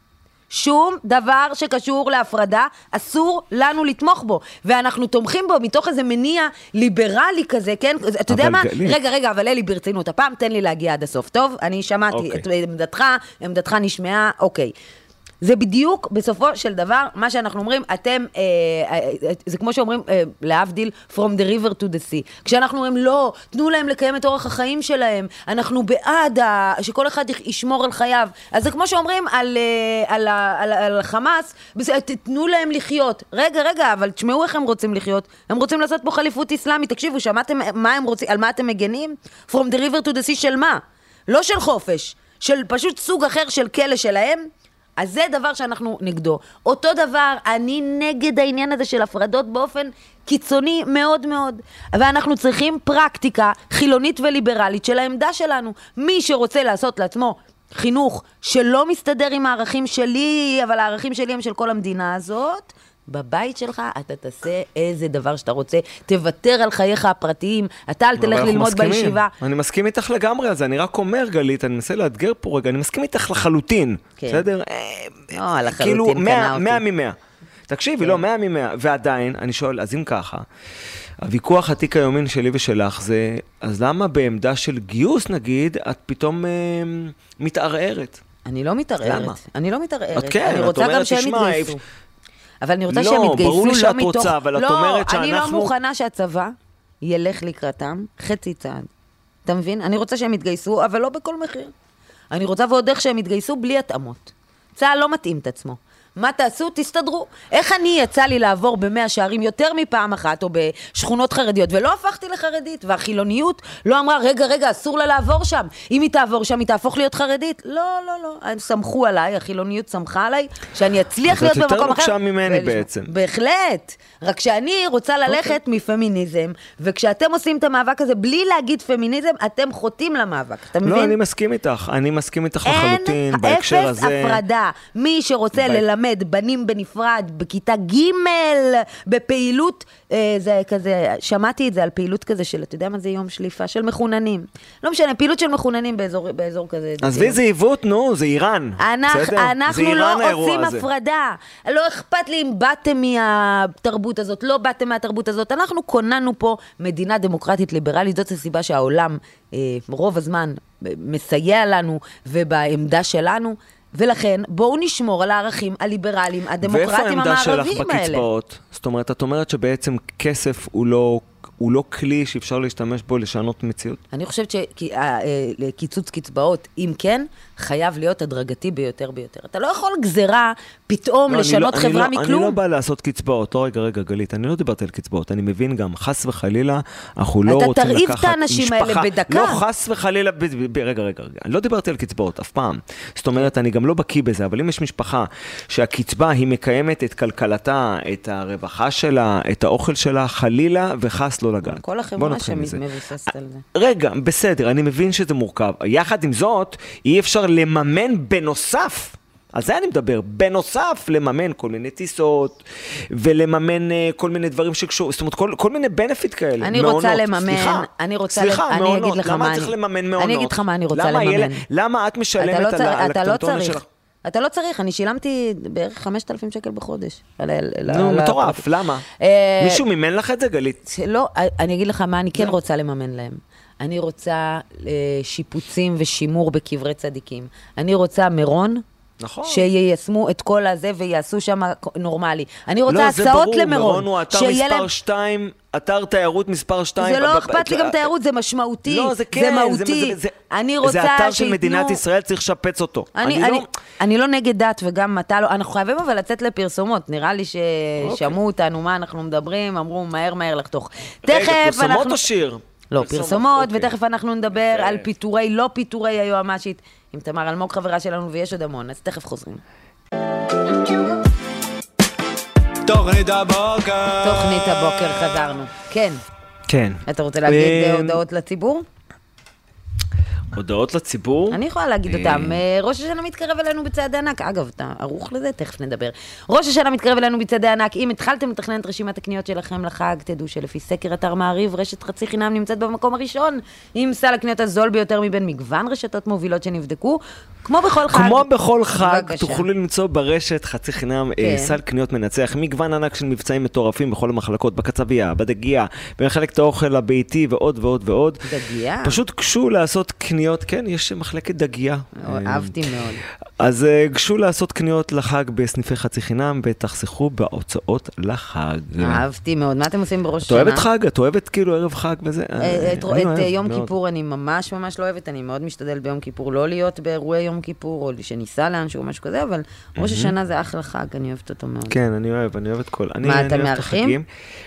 [SPEAKER 3] שום דבר שקשור להפרדה, אסור לנו לתמוך בו. ואנחנו תומכים בו מתוך איזה מניע ליברלי כזה, כן? אתה יודע מה? גלית. רגע, רגע, אבל אלי ברצינות, הפעם תן לי להגיע עד הסוף. טוב, אני שמעתי אוקיי. את עמדתך, עמדתך נשמעה, אוקיי. זה בדיוק בסופו של דבר, מה שאנחנו אומרים, אתם, אה, אה, זה כמו שאומרים, אה, להבדיל, from the river to the sea. כשאנחנו אומרים, לא, תנו להם לקיים את אורח החיים שלהם, אנחנו בעד ה, שכל אחד ישמור על חייו. אז זה כמו שאומרים על, אה, על, על, על, על החמאס, תנו להם לחיות. רגע, רגע, אבל תשמעו איך הם רוצים לחיות. הם רוצים לעשות פה חליפות אסלאמית. תקשיבו, שמעתם מה הם רוצים, על מה אתם מגנים? from the river to the sea של מה? לא של חופש, של פשוט סוג אחר של כלא שלהם. אז זה דבר שאנחנו נגדו. אותו דבר, אני נגד העניין הזה של הפרדות באופן קיצוני מאוד מאוד. ואנחנו צריכים פרקטיקה חילונית וליברלית של העמדה שלנו. מי שרוצה לעשות לעצמו חינוך שלא מסתדר עם הערכים שלי, אבל הערכים שלי הם של כל המדינה הזאת, בבית שלך אתה תעשה איזה דבר שאתה רוצה, תוותר על חייך הפרטיים, אתה אל תלך ללמוד מסכימים. בישיבה.
[SPEAKER 2] אני מסכים איתך לגמרי על זה, אני רק אומר גלית, אני מנסה לאתגר פה רגע, אני מסכים איתך לחלוטין, כן. בסדר?
[SPEAKER 3] לא, על החלוטין
[SPEAKER 2] כאילו,
[SPEAKER 3] קנה אותי.
[SPEAKER 2] מאה ממאה. תקשיבי, כן. לא, מאה ממאה, ועדיין, אני שואל, אז אם ככה, הוויכוח עתיק היומין שלי ושלך זה, אז למה בעמדה של גיוס נגיד, את פתאום אה, מתערערת?
[SPEAKER 3] אני לא מתערערת. למה? אני לא מתערערת.
[SPEAKER 2] את כן,
[SPEAKER 3] אני רוצה
[SPEAKER 2] את אומרת,
[SPEAKER 3] גם שהם
[SPEAKER 2] תשמע,
[SPEAKER 3] יתגייסו. אבל אני רוצה
[SPEAKER 2] לא,
[SPEAKER 3] שהם יתגייסו
[SPEAKER 2] ברור לי
[SPEAKER 3] לא
[SPEAKER 2] שאת
[SPEAKER 3] מתוך...
[SPEAKER 2] רוצה, אבל
[SPEAKER 3] לא,
[SPEAKER 2] את אומרת שאנחנו...
[SPEAKER 3] אני לא מוכנה שהצבא ילך לקראתם חצי צעד. אתה מבין? אני רוצה שהם יתגייסו, אבל לא בכל מחיר. אני רוצה ועוד איך שהם יתגייסו בלי התאמות. צה"ל לא מתאים את עצמו. מה תעשו? תסתדרו. איך אני יצא לי לעבור במאה שערים יותר מפעם אחת, או בשכונות חרדיות, ולא הפכתי לחרדית, והחילוניות לא אמרה, רגע, רגע, אסור לה לעבור שם. אם היא תעבור שם, היא תהפוך להיות חרדית. לא, לא, לא. הם סמכו עליי, החילוניות סמכה עליי, שאני אצליח להיות במקום אחר.
[SPEAKER 2] אז את יותר נוקשה ממני בעצם.
[SPEAKER 3] בהחלט. רק שאני רוצה ללכת מפמיניזם, וכשאתם עושים את המאבק הזה, בלי להגיד פמיניזם, אתם חוטאים למאבק. אתה מבין?
[SPEAKER 2] לא, אני מסכים איתך. אני מסכים איתך לחלוטין בהקשר הזה.
[SPEAKER 3] אין אפס הפרדה. מי שרוצה ללמד בנים בנפרד, בכיתה ג' בפעילות, אה, זה כזה, שמעתי את זה על פעילות כזה של, אתה יודע מה זה יום שליפה? של מחוננים. לא משנה, פעילות של מחוננים באזור, באזור כזה.
[SPEAKER 2] אז זה עיוות, נו, זה איראן.
[SPEAKER 3] אנחנו, אנחנו לא עושים הפרדה. לא אכפת לי אם באתם מהתרבות הזאת, לא באתם מהתרבות הזאת. אנחנו קוננו פה מדינה דמוקרטית ליברלית, זאת הסיבה שהעולם אה, רוב הזמן מסייע לנו ובעמדה שלנו. ולכן, בואו נשמור על הערכים הליברליים, הדמוקרטיים המערביים האלה.
[SPEAKER 2] ואיפה העמדה שלך בקצבאות? זאת אומרת, את אומרת שבעצם כסף הוא לא, הוא לא כלי שאפשר להשתמש בו לשנות מציאות?
[SPEAKER 3] אני חושבת שקיצוץ קצבאות, אם כן, חייב להיות הדרגתי ביותר ביותר. אתה לא יכול גזרה פתאום לא, לשנות
[SPEAKER 2] לא,
[SPEAKER 3] חברה
[SPEAKER 2] אני
[SPEAKER 3] מכלום.
[SPEAKER 2] אני לא בא לעשות קצבאות. לא, רגע, רגע, גלית, אני לא דיברתי על קצבאות. אני מבין גם, חס וחלילה, אנחנו לא רוצים לקחת משפחה. אתה תרעיב את האנשים האלה בדקה.
[SPEAKER 3] לא,
[SPEAKER 2] חס וחלילה, ב, ב, ב, רגע, רגע, רגע. אני לא דיברתי על קצבאות, אף פעם. זאת אומרת, אני גם לא בקיא בזה, אבל אם יש משפחה שהקצבה היא מקיימת את כלכלתה, את הרווחה שלה, את האוכל שלה, חלילה וחס לא לגעת.
[SPEAKER 3] כל החברה שמבוססת על זה.
[SPEAKER 2] רגע, בסדר, אני מבין שזה מורכב. יחד עם זאת, אי אפשר לממן בנוסף, על זה אני מדבר, בנוסף לממן כל מיני טיסות, ולממן כל מיני דברים שקשור, זאת אומרת, כל, כל מיני בנפיט כאלה.
[SPEAKER 3] אני
[SPEAKER 2] מעונות.
[SPEAKER 3] רוצה לממן,
[SPEAKER 2] סליחה,
[SPEAKER 3] אני רוצה,
[SPEAKER 2] סליחה,
[SPEAKER 3] אני
[SPEAKER 2] מעונות.
[SPEAKER 3] אגיד לך
[SPEAKER 2] למה
[SPEAKER 3] מה
[SPEAKER 2] צריך
[SPEAKER 3] אני,
[SPEAKER 2] לממן מעונות?
[SPEAKER 3] אני אגיד לך מה אני רוצה
[SPEAKER 2] למה
[SPEAKER 3] לממן.
[SPEAKER 2] ילד, למה את משלמת
[SPEAKER 3] לא
[SPEAKER 2] על,
[SPEAKER 3] צר,
[SPEAKER 2] על
[SPEAKER 3] הקטנטונה
[SPEAKER 2] לא
[SPEAKER 3] שלך? אתה לא צריך, אני שילמתי בערך חמשת אלפים שקל בחודש.
[SPEAKER 2] נו, מטורף, למה? מישהו מימן לך את זה, גלית?
[SPEAKER 3] לא, אני אגיד לך מה אני כן רוצה לממן להם. אני רוצה שיפוצים ושימור בקברי צדיקים. אני רוצה מירון
[SPEAKER 2] נכון.
[SPEAKER 3] שיישמו את כל הזה ויעשו שם נורמלי. אני רוצה הצעות למירון.
[SPEAKER 2] לא, זה ברור, מירון הוא אתר מספר שתיים, אתר תיירות מספר שתיים.
[SPEAKER 3] זה לא אכפת לי גם תיירות, זה משמעותי.
[SPEAKER 2] לא, זה כן.
[SPEAKER 3] זה מהותי. אני רוצה
[SPEAKER 2] שיתנו... זה אתר של מדינת ישראל, צריך לשפץ אותו.
[SPEAKER 3] אני לא נגד דת וגם אתה לא. אנחנו חייבים אבל לצאת לפרסומות. נראה לי ששמעו אותנו מה אנחנו מדברים, אמרו מהר מהר לחתוך.
[SPEAKER 2] רגע, פרסומות או שיר?
[SPEAKER 3] לא, פרסומות, ותכף אנחנו נדבר על פיטורי, לא פיטורי היועמ"שית. עם תמר אלמוג חברה שלנו, ויש עוד המון, אז תכף חוזרים.
[SPEAKER 1] תוכנית הבוקר.
[SPEAKER 3] תוכנית הבוקר, חזרנו. כן.
[SPEAKER 2] כן.
[SPEAKER 3] אתה רוצה להגיד הודעות לציבור?
[SPEAKER 2] הודעות לציבור?
[SPEAKER 3] אני יכולה להגיד אותם. ראש השנה מתקרב אלינו בצעדי ענק. אגב, אתה ערוך לזה? תכף נדבר. ראש השנה מתקרב אלינו בצעדי ענק. אם התחלתם לתכנן את רשימת הקניות שלכם לחג, תדעו שלפי סקר אתר מעריב, רשת חצי חינם נמצאת במקום הראשון, עם סל הקניות הזול ביותר מבין מגוון רשתות מובילות שנבדקו. כמו בכל חג.
[SPEAKER 2] כמו בכל חג, תוכלו למצוא ברשת חצי חינם סל קניות מנצח, מגוון ענק של מבצעים מטורפים בכל המחלקות, בקצבייה, בדגייה, במחלקת האוכל הביתי ועוד ועוד ועוד.
[SPEAKER 3] דגייה?
[SPEAKER 2] פשוט גשו לעשות קניות, כן, יש מחלקת דגייה.
[SPEAKER 3] אהבתי מאוד.
[SPEAKER 2] אז גשו לעשות קניות לחג בסניפי חצי חינם, ותחסכו בהוצאות לחג.
[SPEAKER 3] אהבתי מאוד. מה אתם עושים בראש
[SPEAKER 2] השנה? את אוהבת חג? את אוהבת כאילו ערב חג וזה?
[SPEAKER 3] את יום כיפור אני ממש ממש לא אוהבת, אני מאוד משתדל ביום כיפור לא להיות באירועי יום כיפור, או שניסה לאנשהו או משהו כזה, אבל ראש השנה זה אחלה חג, אני אוהבת אותו מאוד.
[SPEAKER 2] כן, אני אוהב, אני אוהב את כל...
[SPEAKER 3] מה, אתם מארחים?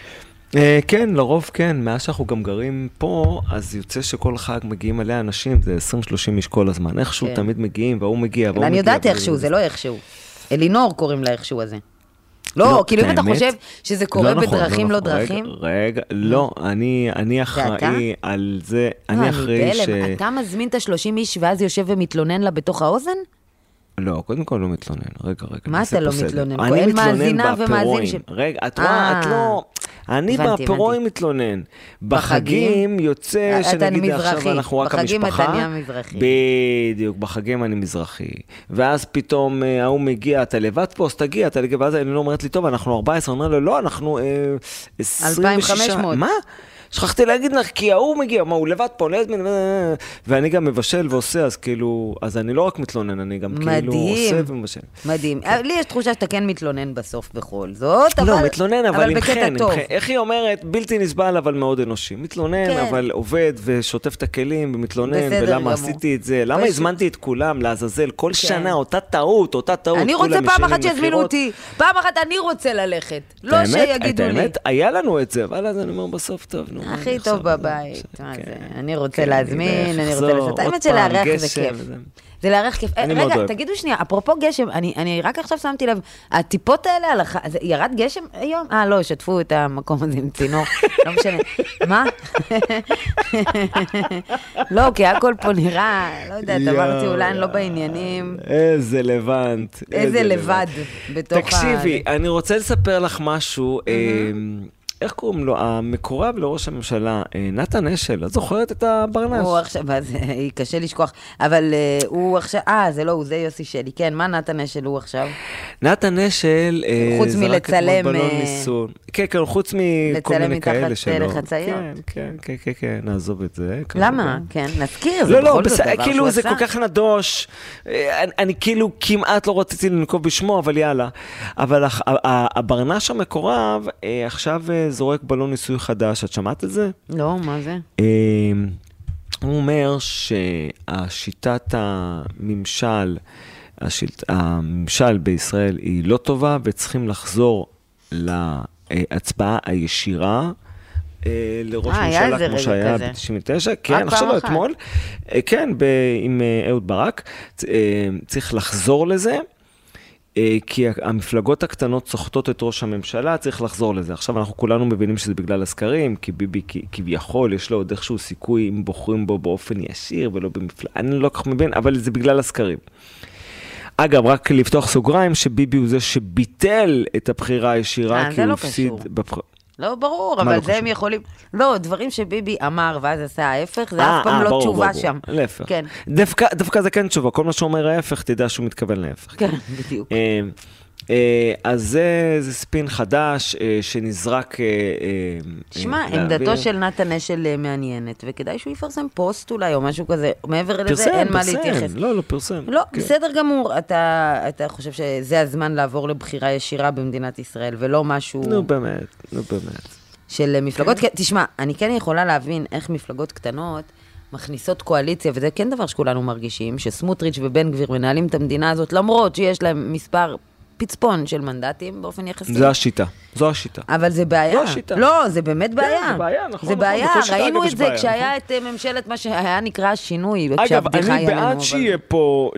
[SPEAKER 2] כן, לרוב כן, מאז שאנחנו גם גרים פה, אז יוצא שכל חג מגיעים עליה אנשים, זה עשרים שלושים איש כל הזמן, איכשהו תמיד מגיעים, והוא מגיע, והוא מגיע.
[SPEAKER 3] אני יודעת איכשהו, זה לא איכשהו. אלינור קוראים לה איכשהו הזה. לא, כאילו אם אתה חושב שזה קורה בדרכים לא דרכים?
[SPEAKER 2] רגע, לא, אני אחראי על זה, אני אחראי ש...
[SPEAKER 3] אתה מזמין את ה-שלושים איש ואז יושב ומתלונן לה בתוך האוזן?
[SPEAKER 2] לא, קודם כל לא מתלונן, רגע, רגע.
[SPEAKER 3] מה אתה לא מתלונן?
[SPEAKER 2] אני מתלונן בפירואים. רגע, את רואה, את לא... אני בפירואים מתלונן. בחגים יוצא שנגיד עכשיו אנחנו רק המשפחה.
[SPEAKER 3] בחגים אתה נהיה מזרחי.
[SPEAKER 2] בדיוק, בחגים אני מזרחי. ואז פתאום ההוא מגיע, אתה לבד פה, אז תגיע, אתה לגב, ואז אני לא אומרת לי, טוב, אנחנו ארבע עשרה, אני אומר לו, לא, אנחנו
[SPEAKER 3] אלפיים וחמש מאות.
[SPEAKER 2] מה? שכחתי להגיד לך, כי ההוא מגיע, מה, הוא לבד פה, נזמין, ואני גם מבשל ועושה, אז כאילו, אז אני לא רק מתלונן, אני גם כאילו עושה ומבשל.
[SPEAKER 3] מדהים. לי יש תחושה שאתה כן מתלונן בסוף בכל זאת, אבל...
[SPEAKER 2] לא, מתלונן, אבל עם חן, איך היא אומרת, בלתי נסבל, אבל מאוד אנושי. מתלונן, אבל עובד ושוטף את הכלים, ומתלונן, ולמה עשיתי את זה, למה הזמנתי את כולם לעזאזל, כל שנה, אותה טעות, אותה טעות,
[SPEAKER 3] אני רוצה פעם אחת שיזמינו אותי, פעם אחת אני רוצה ללכת, לא שיגידו לי.
[SPEAKER 2] האמת, היה לנו את זה, אבל אז אני אומר בסוף טוב, נו.
[SPEAKER 3] הכי טוב בבית, אני רוצה להזמין, אני רוצה לעשות, האמת שלארח זה כיף. זה לארח כיף. רגע, תגידו שנייה, אפרופו גשם, אני רק עכשיו שמתי לב, הטיפות האלה, ירד גשם היום? אה, לא, שתפו את המקום הזה עם צינור, לא משנה. מה? לא, כי הכל פה נראה, לא יודעת, אמרתי, אולי אני לא בעניינים.
[SPEAKER 2] איזה לבנט.
[SPEAKER 3] איזה לבד בתוך ה...
[SPEAKER 2] תקשיבי, אני רוצה לספר לך משהו, איך קוראים לו? המקורב לראש הממשלה, נתן אשל, את זוכרת את הברנש?
[SPEAKER 3] הוא עכשיו, אז היא קשה לשכוח, אבל הוא עכשיו, אה, זה לא, הוא זה יוסי שלי, כן, מה נתן אשל הוא עכשיו?
[SPEAKER 2] נתן אשל,
[SPEAKER 3] חוץ מלצלם,
[SPEAKER 2] כן, כן, חוץ מכל מיני כאלה שלו.
[SPEAKER 3] לצלם מתחת לחצאיות.
[SPEAKER 2] כן, כן, כן, כן, נעזוב את זה.
[SPEAKER 3] למה? כן, נזכיר, זה בכל זאת דבר שהוא עשה.
[SPEAKER 2] כאילו זה כל כך נדוש, אני כאילו כמעט לא רציתי לנקוב בשמו, אבל יאללה. אבל הברנש המקורב, עכשיו זורק בלון ניסוי חדש, את שמעת את זה?
[SPEAKER 3] לא, מה זה?
[SPEAKER 2] הוא אומר שהשיטת הממשל, הממשל בישראל היא לא טובה, וצריכים לחזור להצבעה הישירה, לראש ממשלה, כמו שהיה ב-תשעים ותשע, כן, עכשיו לא אתמול, כן, עם אהוד ברק, צריך לחזור לזה, כי המפלגות הקטנות סוחטות את ראש הממשלה, צריך לחזור לזה. עכשיו אנחנו כולנו מבינים שזה בגלל הסקרים, כי ביבי כביכול יש לו עוד איכשהו סיכוי אם בוחרים בו באופן ישיר ולא במפלגה. אני לא כך מבין, אבל זה בגלל הסקרים. אגב, רק לפתוח סוגריים, שביבי הוא זה שביטל את הבחירה הישירה, כי הוא הפסיד בבחירה.
[SPEAKER 3] לא ברור, אבל זה הם יכולים... לא, דברים שביבי אמר ואז עשה ההפך, זה אף פעם לא תשובה שם.
[SPEAKER 2] להפך. דווקא זה כן תשובה, כל מה שאומר ההפך, תדע שהוא מתכוון להפך.
[SPEAKER 3] כן, בדיוק.
[SPEAKER 2] אז זה, זה ספין חדש שנזרק...
[SPEAKER 3] תשמע, עמדתו של נתן אשל מעניינת, וכדאי שהוא יפרסם פוסט אולי, או משהו כזה. מעבר לזה, אין מה להתייחס.
[SPEAKER 2] לא, לא פרסם.
[SPEAKER 3] לא, בסדר גמור. אתה, אתה חושב שזה הזמן לעבור לבחירה ישירה במדינת ישראל, ולא משהו...
[SPEAKER 2] נו, באמת, נו, באמת.
[SPEAKER 3] של מפלגות... תשמע, אני כן יכולה להבין איך מפלגות קטנות מכניסות קואליציה, וזה כן דבר שכולנו מרגישים, שסמוטריץ' ובן גביר מנהלים את המדינה הזאת, למרות שיש להם מספר... פצפון של מנדטים באופן יחסי.
[SPEAKER 2] זו השיטה, זו השיטה.
[SPEAKER 3] אבל זה בעיה.
[SPEAKER 2] זו השיטה.
[SPEAKER 3] לא, זה באמת בעיה.
[SPEAKER 2] זה בעיה, נכון.
[SPEAKER 3] זה בעיה, ראינו את זה כשהיה את ממשלת מה שהיה נקרא שינוי.
[SPEAKER 2] אגב, אני בעד שיהיה פה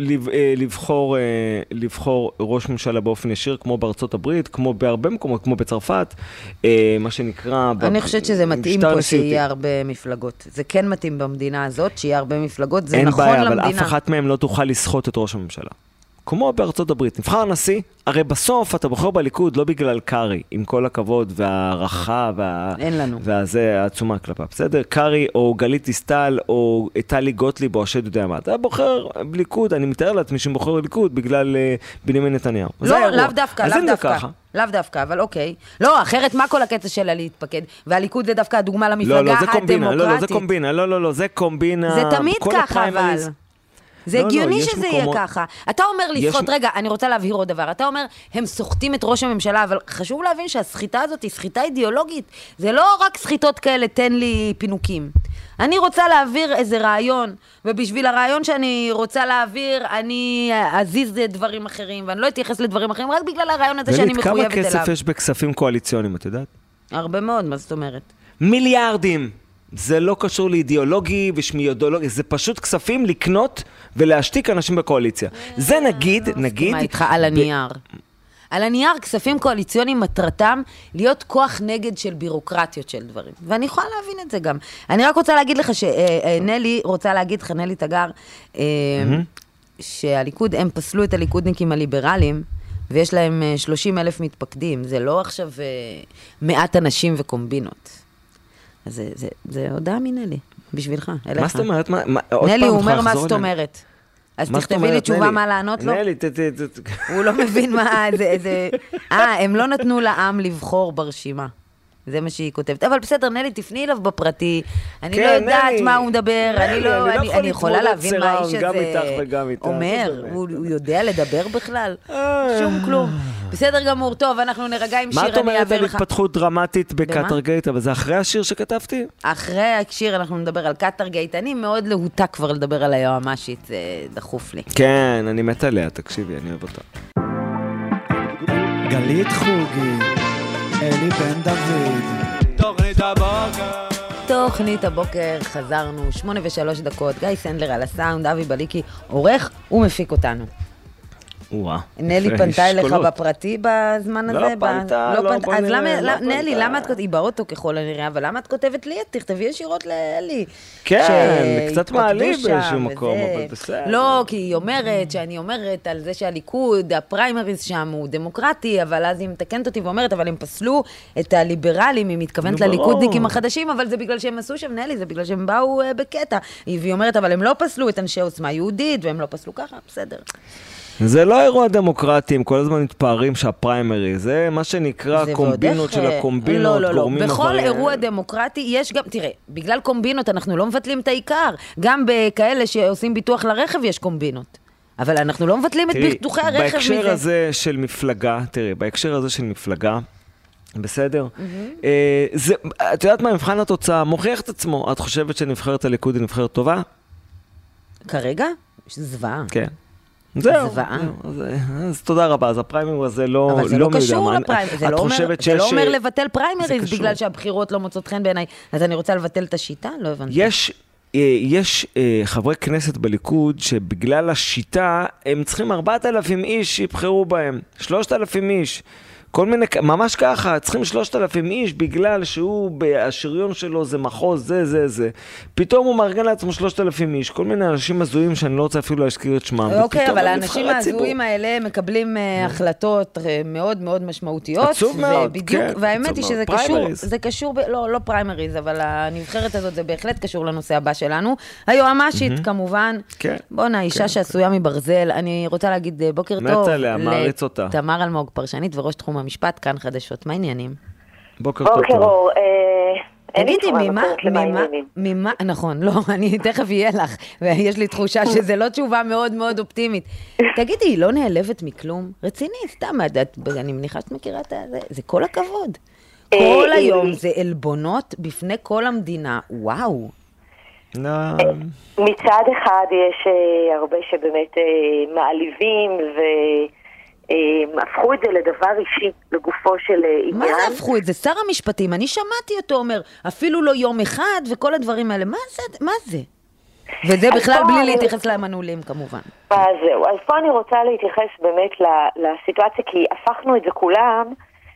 [SPEAKER 2] לבחור ראש ממשלה באופן ישיר, כמו בארצות הברית, כמו בהרבה מקומות, כמו בצרפת, מה שנקרא...
[SPEAKER 3] אני חושבת שזה מתאים פה שיהיה הרבה מפלגות. זה כן מתאים במדינה הזאת, שיהיה הרבה מפלגות, זה נכון למדינה.
[SPEAKER 2] אין בעיה, אבל אף אחת מהם לא תוכל לסחוט את ראש הממשלה. כמו בארצות הברית, נבחר נשיא, הרי בסוף אתה בוחר בליכוד לא בגלל קארי, עם כל הכבוד והערכה וה...
[SPEAKER 3] אין לנו.
[SPEAKER 2] והזה העצומה כלפה, בסדר? קארי או גלית דיסטל או טלי גוטליב או השד יודע מה, אתה בוחר בליכוד, אני מתאר לעצמי שבוחר בליכוד בגלל uh, בנימין נתניהו.
[SPEAKER 3] לא, לאו דווקא, לאו דווקא. לאו דווקא, אבל אוקיי. לא, אחרת מה כל הקטע שלה להתפקד? והליכוד זה דווקא הדוגמה למפלגה
[SPEAKER 2] לא, לא, זה קומבינה,
[SPEAKER 3] הדמוקרטית.
[SPEAKER 2] לא, לא, זה קומבינה, לא, לא, לא, זה קומבינה.
[SPEAKER 3] זה תמיד ככה, אבל. זה הגיוני שזה יהיה ככה. אתה אומר לסחוט, רגע, אני רוצה להבהיר עוד דבר. אתה אומר, הם סוחטים את ראש הממשלה, אבל חשוב להבין שהסחיטה הזאת היא סחיטה אידיאולוגית. זה לא רק סחיטות כאלה, תן לי פינוקים. אני רוצה להעביר איזה רעיון, ובשביל הרעיון שאני רוצה להעביר, אני אזיז דברים אחרים, ואני לא אתייחס לדברים אחרים, רק בגלל הרעיון הזה שאני מחויבת אליו.
[SPEAKER 2] כמה כסף יש בכספים קואליציוניים, את יודעת?
[SPEAKER 3] הרבה מאוד, מה זאת אומרת?
[SPEAKER 2] מיליארדים. זה לא קשור לאידיאולוגי ושמיודולוגי, זה פשוט כספים לקנות ולהשתיק אנשים בקואליציה. זה נגיד, נגיד...
[SPEAKER 3] מה איתך על הנייר? על הנייר, כספים קואליציוניים מטרתם להיות כוח נגד של בירוקרטיות של דברים. ואני יכולה להבין את זה גם. אני רק רוצה להגיד לך שנלי, רוצה להגיד לך, נלי תגר, שהליכוד, הם פסלו את הליכודניקים הליברליים, ויש להם שלושים אלף מתפקדים. זה לא עכשיו מעט אנשים וקומבינות. אז זה, זה, זה הודעה מנלי, בשבילך, אליך.
[SPEAKER 2] מה זאת אומרת?
[SPEAKER 3] נלי, הוא אומר מה זאת אומרת. אז תכתבי לי תשובה מה לענות לו.
[SPEAKER 2] נלי, ת, ת, ת.
[SPEAKER 3] הוא לא מבין מה זה, זה... אה, הם לא נתנו לעם לבחור ברשימה. זה מה שהיא כותבת. אבל בסדר, נלי, תפני אליו בפרטי. אני לא יודעת מה הוא מדבר. אני לא, אני יכולה להבין מה האיש הזה אומר. הוא יודע לדבר בכלל? שום כלום. בסדר גמור, טוב, אנחנו נרגע עם שיר.
[SPEAKER 2] מה את אומרת על התפתחות דרמטית בקטרגייט? אבל זה אחרי השיר שכתבתי?
[SPEAKER 3] אחרי השיר אנחנו נדבר על קטרגייט. אני מאוד להוטה כבר לדבר על היועמ"שית, זה דחוף לי.
[SPEAKER 2] כן, אני מת עליה, תקשיבי, אני אוהב אותה.
[SPEAKER 1] גלית חוגי, אלי בן דוד.
[SPEAKER 4] תוכנית הבוקר.
[SPEAKER 3] תוכנית הבוקר, חזרנו, שמונה ושלוש דקות, גיא סנדלר על הסאונד, אבי בליקי, עורך ומפיק אותנו. נלי פנתה אליך בפרטי בזמן הזה?
[SPEAKER 2] לא פנתה, לא פנתה.
[SPEAKER 3] אז נלי, למה את כותבת? היא באוטו ככל הנראה, אבל למה את כותבת לי? תכתבי ישירות לאלי.
[SPEAKER 2] כן, קצת מעליב באיזשהו מקום, אבל בסדר.
[SPEAKER 3] לא, כי היא אומרת שאני אומרת על זה שהליכוד, הפריימריז שם הוא דמוקרטי, אבל אז היא מתקנת אותי ואומרת, אבל הם פסלו את הליברלים, היא מתכוונת לליכודניקים החדשים, אבל זה בגלל שהם עשו שם, נלי, זה בגלל שהם באו בקטע. והיא אומרת, אבל הם לא פסלו את אנשי עוצמה יהודית, והם לא פסלו ככה, בסדר.
[SPEAKER 2] זה לא אירוע דמוקרטי, הם כל הזמן מתפארים שהפריימרי, זה מה שנקרא קומבינות של הקומבינות,
[SPEAKER 3] לא, לא, לא. בכל אירוע דמוקרטי יש גם, תראה, בגלל קומבינות אנחנו לא מבטלים את העיקר, גם בכאלה שעושים ביטוח לרכב יש קומבינות, אבל אנחנו לא מבטלים את ביטוחי הרכב מזה.
[SPEAKER 2] בהקשר הזה של מפלגה, תראה, בהקשר הזה של מפלגה, בסדר? את יודעת מה, מבחן התוצאה מוכיח את עצמו, את חושבת שנבחרת הליכוד היא נבחרת טובה?
[SPEAKER 3] כרגע? זוועה.
[SPEAKER 2] כן. זהו, אז תודה רבה, אז הפריימר הזה לא...
[SPEAKER 3] אבל זה לא קשור לפריימר, זה לא אומר לבטל פריימריז בגלל שהבחירות לא מוצאות חן בעיניי, אז אני רוצה לבטל את השיטה? לא הבנתי.
[SPEAKER 2] יש חברי כנסת בליכוד שבגלל השיטה הם צריכים ארבעת אלפים איש שיבחרו בהם, שלושת אלפים איש, כל מיני, ממש ככה, צריכים שלושת אלפים איש בגלל שהוא, השריון שלו זה מחוז, זה, זה, זה. פתאום הוא מארגן לעצמו שלושת אלפים איש, כל מיני אנשים הזויים שאני לא רוצה אפילו להזכיר את שמם.
[SPEAKER 3] אוקיי, אבל האנשים הזויים האלה מקבלים החלטות מאוד מאוד משמעותיות.
[SPEAKER 2] עצוב מאוד, כן.
[SPEAKER 3] והאמת היא שזה קשור, זה קשור, לא, לא פריימריז, אבל הנבחרת הזאת זה בהחלט קשור לנושא הבא שלנו. היועמ"שית, כמובן, בוא'נה, אישה שעשויה מברזל, אני רוצה להגיד בוקר טוב לתמר אלמוג, פרשנית וראש תחום המשפט, כאן חדשות. מה העניינים?
[SPEAKER 2] בוקר טוב.
[SPEAKER 5] בוקר אור.
[SPEAKER 3] תגידי, ממה, ממה, ממה, נכון, לא, אני תכף אהיה לך, ויש לי תחושה שזה לא תשובה מאוד מאוד אופטימית. תגידי, היא לא נעלבת מכלום? רציני, סתם, אני מניחה שאת מכירה את זה, זה כל הכבוד. כל היום זה אלבונות בפני כל המדינה, וואו.
[SPEAKER 5] מצד אחד יש הרבה שבאמת מעליבים ו... הפכו את זה לדבר אישי, לגופו של עניין.
[SPEAKER 3] מה זה הפכו את זה? שר המשפטים, אני שמעתי אותו אומר, אפילו לא יום אחד וכל הדברים האלה, מה זה? מה זה? וזה בכלל בלי להתייחס למנעולים כמובן.
[SPEAKER 5] אז זהו, אז פה אני רוצה להתייחס באמת לסיטואציה, כי הפכנו את זה כולם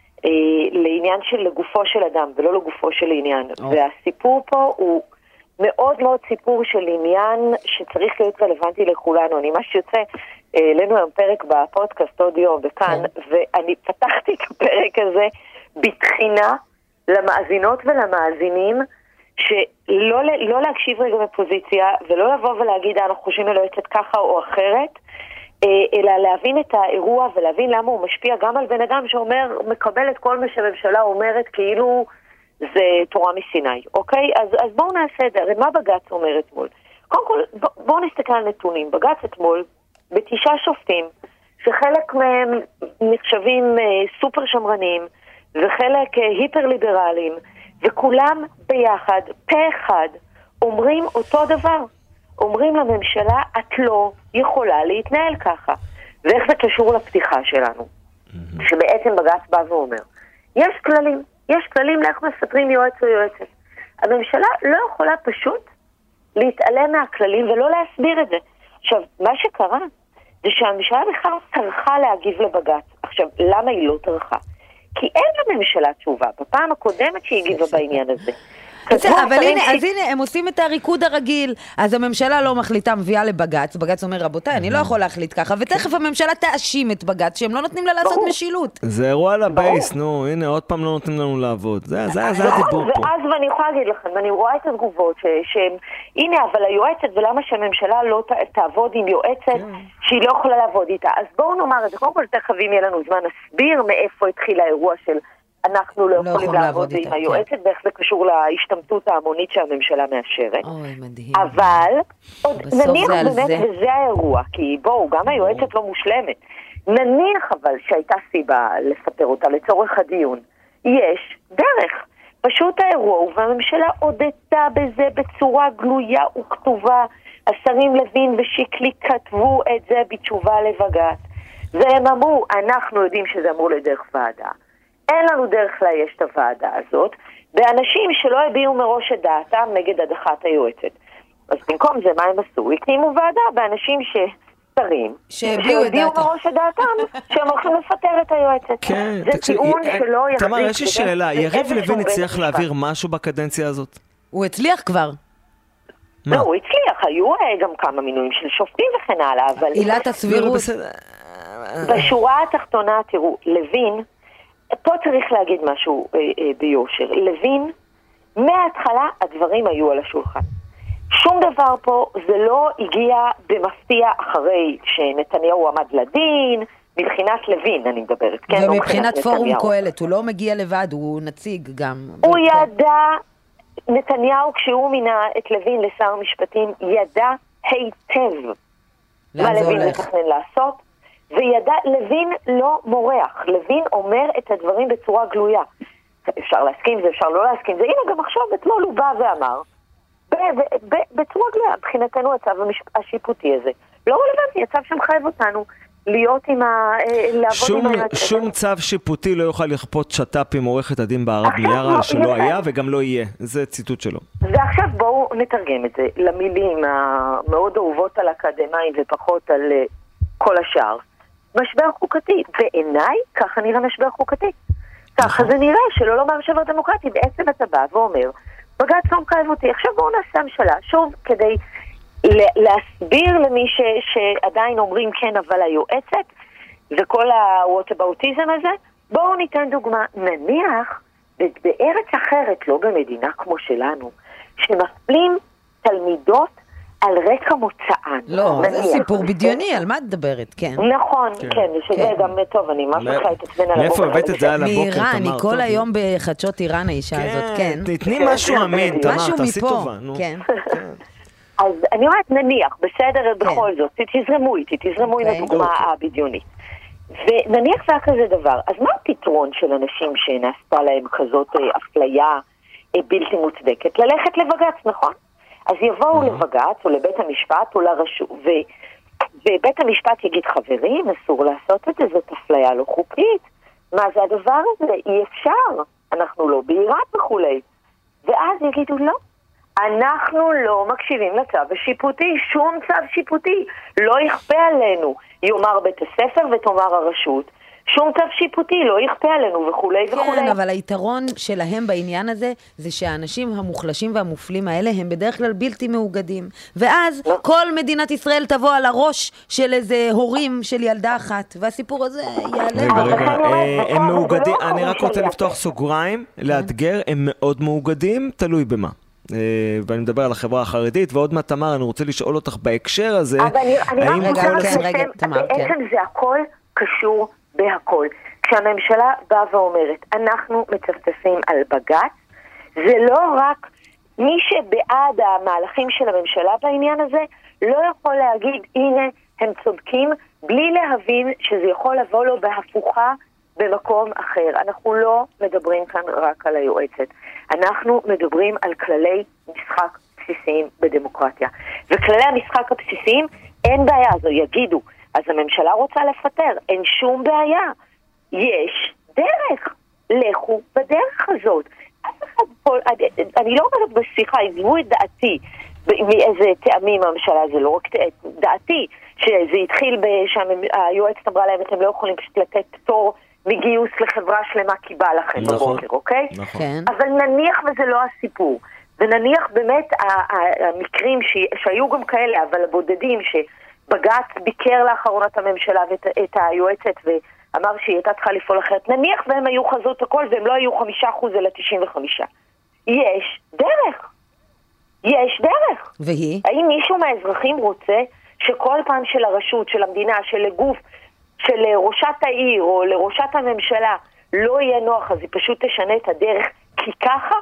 [SPEAKER 5] לעניין של לגופו של אדם, ולא לגופו של עניין. והסיפור פה הוא מאוד מאוד סיפור של עניין שצריך להיות רלוונטי לכולנו. אני ממש יוצא, אלינו היום פרק בפודקאסט עוד יום וכאן, ואני פתחתי את הפרק הזה בתחינה למאזינות ולמאזינים, שלא לא להקשיב רגע בפוזיציה, ולא לבוא ולהגיד, אנחנו חושבים על יועצת ככה או אחרת, אלא להבין את האירוע ולהבין למה הוא משפיע גם על בן אדם שאומר, מקבל את כל מה שהממשלה אומרת כאילו זה תורה מסיני, אוקיי? אז, אז בואו נעשה את זה. הרי מה בג"ץ אומר אתמול? קודם כל, בואו נסתכל על נתונים. בג"ץ אתמול, בתשעה שופטים, שחלק מהם נחשבים סופר שמרנים, וחלק היפר ליברליים, וכולם ביחד, פה אחד, אומרים אותו דבר. אומרים לממשלה, את לא יכולה להתנהל ככה. ואיך זה קשור לפתיחה שלנו? שבעצם בג"ץ בא ואומר, יש כללים. יש כללים לאיך מפטרים יועץ או יועצת. הממשלה לא יכולה פשוט להתעלם מהכללים ולא להסביר את זה. עכשיו, מה שקרה זה שהממשלה בכלל טרחה להגיב לבג"ץ. עכשיו, למה היא לא טרחה? כי אין לממשלה תשובה. בפעם הקודמת שהיא הגיבה בעניין הזה.
[SPEAKER 3] אבל הנה, אז הנה, הם עושים את הריקוד הרגיל, אז הממשלה לא מחליטה, מביאה לבג"ץ, בג"ץ אומר, רבותיי, אני לא יכול להחליט ככה, ותכף הממשלה תאשים את בג"ץ, שהם לא נותנים לה לעשות משילות.
[SPEAKER 2] זה אירוע על הבייס, נו, הנה, עוד פעם לא נותנים לנו לעבוד. זה הדיבור פה.
[SPEAKER 5] ואז, ואני יכולה להגיד לכם, ואני רואה את התגובות, שהם, הנה, אבל היועצת, ולמה שהממשלה לא תעבוד עם יועצת, שהיא לא יכולה לעבוד איתה. אז בואו נאמר את זה, קודם כל תכף אם יהיה לנו זמן, נסביר מאיפה התחיל האירוע של אנחנו לא יכולים לעבוד עם היועצת, ואיך זה קשור להשתמטות ההמונית שהממשלה מאפשרת.
[SPEAKER 3] אוי, מדהים.
[SPEAKER 5] אבל, נניח באמת, וזה האירוע, כי בואו, גם היועצת לא מושלמת. נניח אבל שהייתה סיבה לפטר אותה לצורך הדיון. יש דרך. פשוט האירוע, והממשלה הודתה בזה בצורה גלויה וכתובה. השרים לוין ושיקלי כתבו את זה בתשובה לבג"ץ. והם אמרו, אנחנו יודעים שזה אמור לדרך ועדה. אין לנו דרך לאייש את הוועדה הזאת, באנשים שלא הביאו מראש את דעתם נגד הדחת היועצת. אז במקום זה, מה הם עשו? הקימו ועדה באנשים ששרים, שהביאו מראש את דעתם, שהם הולכים לפטר את היועצת.
[SPEAKER 2] כן,
[SPEAKER 5] זה טיעון שלא יחזיק.
[SPEAKER 2] תמר, יש לי שאלה, יריב לוין הצליח להעביר משהו בקדנציה הזאת?
[SPEAKER 3] הוא הצליח כבר.
[SPEAKER 5] לא, הוא הצליח, היו גם כמה מינויים של שופטים וכן הלאה, אבל...
[SPEAKER 3] עילת הסבירות.
[SPEAKER 5] בשורה התחתונה, תראו, לוין, פה צריך להגיד משהו אה, אה, ביושר. לוין, מההתחלה הדברים היו על השולחן. שום דבר פה זה לא הגיע במפתיע אחרי שנתניהו עמד לדין, מבחינת לוין אני מדברת. כן,
[SPEAKER 3] ומבחינת פורום קהלת, הוא לא מגיע לבד, הוא נציג גם.
[SPEAKER 5] הוא ידע, נתניהו כשהוא מינה את לוין לשר המשפטים, ידע היטב מה לוין מתכנן לעשות. וידע, לוין לא מורח, לוין אומר את הדברים בצורה גלויה. אפשר להסכים, זה אפשר לא להסכים, זה הנה גם עכשיו, אתמול הוא בא ואמר, בצורה גלויה, מבחינתנו הצו השיפוטי הזה, לא רלוונטי, הצו שמחייב אותנו להיות עם ה... לעבוד עם ה...
[SPEAKER 2] שום צו שיפוטי לא יוכל לכפות שטאפ עם עורכת הדין בערב מיארה, שלא היה וגם לא יהיה, זה ציטוט שלו.
[SPEAKER 5] ועכשיו בואו נתרגם את זה למילים המאוד אהובות על אקדמיים ופחות על כל השאר. משבר חוקתי. בעיניי, ככה נראה משבר חוקתי. ככה זה נראה, שלא לומר שבר דמוקרטי. בעצם אתה בא ואומר, בג"ץ לא מחייב אותי. עכשיו בואו נעשה המשלה, שוב, כדי להסביר למי ש, שעדיין אומרים כן, אבל היועצת, וכל הווטאבאוטיזם הזה, בואו ניתן דוגמה. נניח, בארץ אחרת, לא במדינה כמו שלנו, שמפלים תלמידות על רקע מוצאן.
[SPEAKER 3] לא, זה סיפור בדיוני, על מה את מדברת, כן.
[SPEAKER 5] נכון, כן, שזה גם טוב, אני ממש רוצה את עצמנו על הבוקר.
[SPEAKER 2] מאיפה הבאת את זה על הבוקר, תמר?
[SPEAKER 3] מאיראן, היא כל היום בחדשות איראן, האישה הזאת, כן.
[SPEAKER 2] תתני משהו אמין, תמר, תעשי טובה.
[SPEAKER 3] כן.
[SPEAKER 5] אז אני אומרת, נניח, בסדר, בכל זאת, תזרמו איתי, תזרמו עם הדוגמה הבדיונית. ונניח זה כזה דבר, אז מה הפתרון של אנשים שנעשתה להם כזאת אפליה בלתי מוצדקת? ללכת לבג"ץ, נכון? אז יבואו לבג"ץ או לבית המשפט או לרשות, ובית המשפט יגיד, חברים, אסור לעשות את זה, זאת אפליה לא חוקית. מה זה הדבר הזה? אי אפשר. אנחנו לא באיראן וכולי. ואז יגידו, לא. אנחנו לא מקשיבים לצו השיפוטי, שום צו שיפוטי. לא יכפה עלינו, יאמר בית הספר ותאמר הרשות. שום צו שיפוטי לא יכפה עלינו וכולי
[SPEAKER 3] כן,
[SPEAKER 5] וכולי.
[SPEAKER 3] כן, אבל היתרון שלהם בעניין הזה, זה שהאנשים המוחלשים והמופלים האלה, הם בדרך כלל בלתי מאוגדים. ואז לא. כל מדינת ישראל תבוא על הראש של איזה הורים של ילדה אחת, והסיפור הזה יעלה.
[SPEAKER 2] רגע, רגע, הם מאוגדים, אני רק רוצה לפתוח סוגריים, לאתגר, הם מאוד מאוגדים, תלוי במה. ואני מדבר על החברה החרדית, ועוד מעט תמר, אני רוצה לשאול אותך בהקשר הזה,
[SPEAKER 5] האם כל הסיסטם, בעצם זה הכל קשור בהכל. כשהממשלה באה ואומרת, אנחנו מצפצפים על בג"ץ, זה לא רק מי שבעד המהלכים של הממשלה בעניין הזה, לא יכול להגיד, הנה, הם צודקים, בלי להבין שזה יכול לבוא לו בהפוכה במקום אחר. אנחנו לא מדברים כאן רק על היועצת. אנחנו מדברים על כללי משחק בסיסיים בדמוקרטיה. וכללי המשחק הבסיסיים, אין בעיה, אז יגידו, אז הממשלה רוצה לפטר, אין שום בעיה. יש דרך, לכו בדרך הזאת. אף אחד פה, אני לא אומרת בשיחה, עזבו את דעתי, מאיזה טעמים הממשלה, זה לא רק דעתי, שזה התחיל שהיועצת אמרה להם, אתם לא יכולים פשוט לתת פטור מגיוס לחברה שלמה כי בא לכם
[SPEAKER 2] נכון,
[SPEAKER 5] בבוקר, אוקיי?
[SPEAKER 2] נכון.
[SPEAKER 3] כן.
[SPEAKER 5] אבל נניח וזה לא הסיפור, ונניח באמת המקרים שהיו גם כאלה, אבל הבודדים שבג"ץ ביקר לאחרונת הממשלה ואת היועצת ואמר שהיא הייתה צריכה לפעול אחרת, נניח והם היו חזות הכל והם לא היו חמישה אחוז אלא תשעים וחמישה. יש דרך. יש דרך.
[SPEAKER 3] והיא?
[SPEAKER 5] האם מישהו מהאזרחים רוצה שכל פעם של הרשות, של המדינה, של הגוף, של ראשת העיר או לראשת הממשלה לא יהיה נוח, אז היא פשוט תשנה את הדרך כי ככה?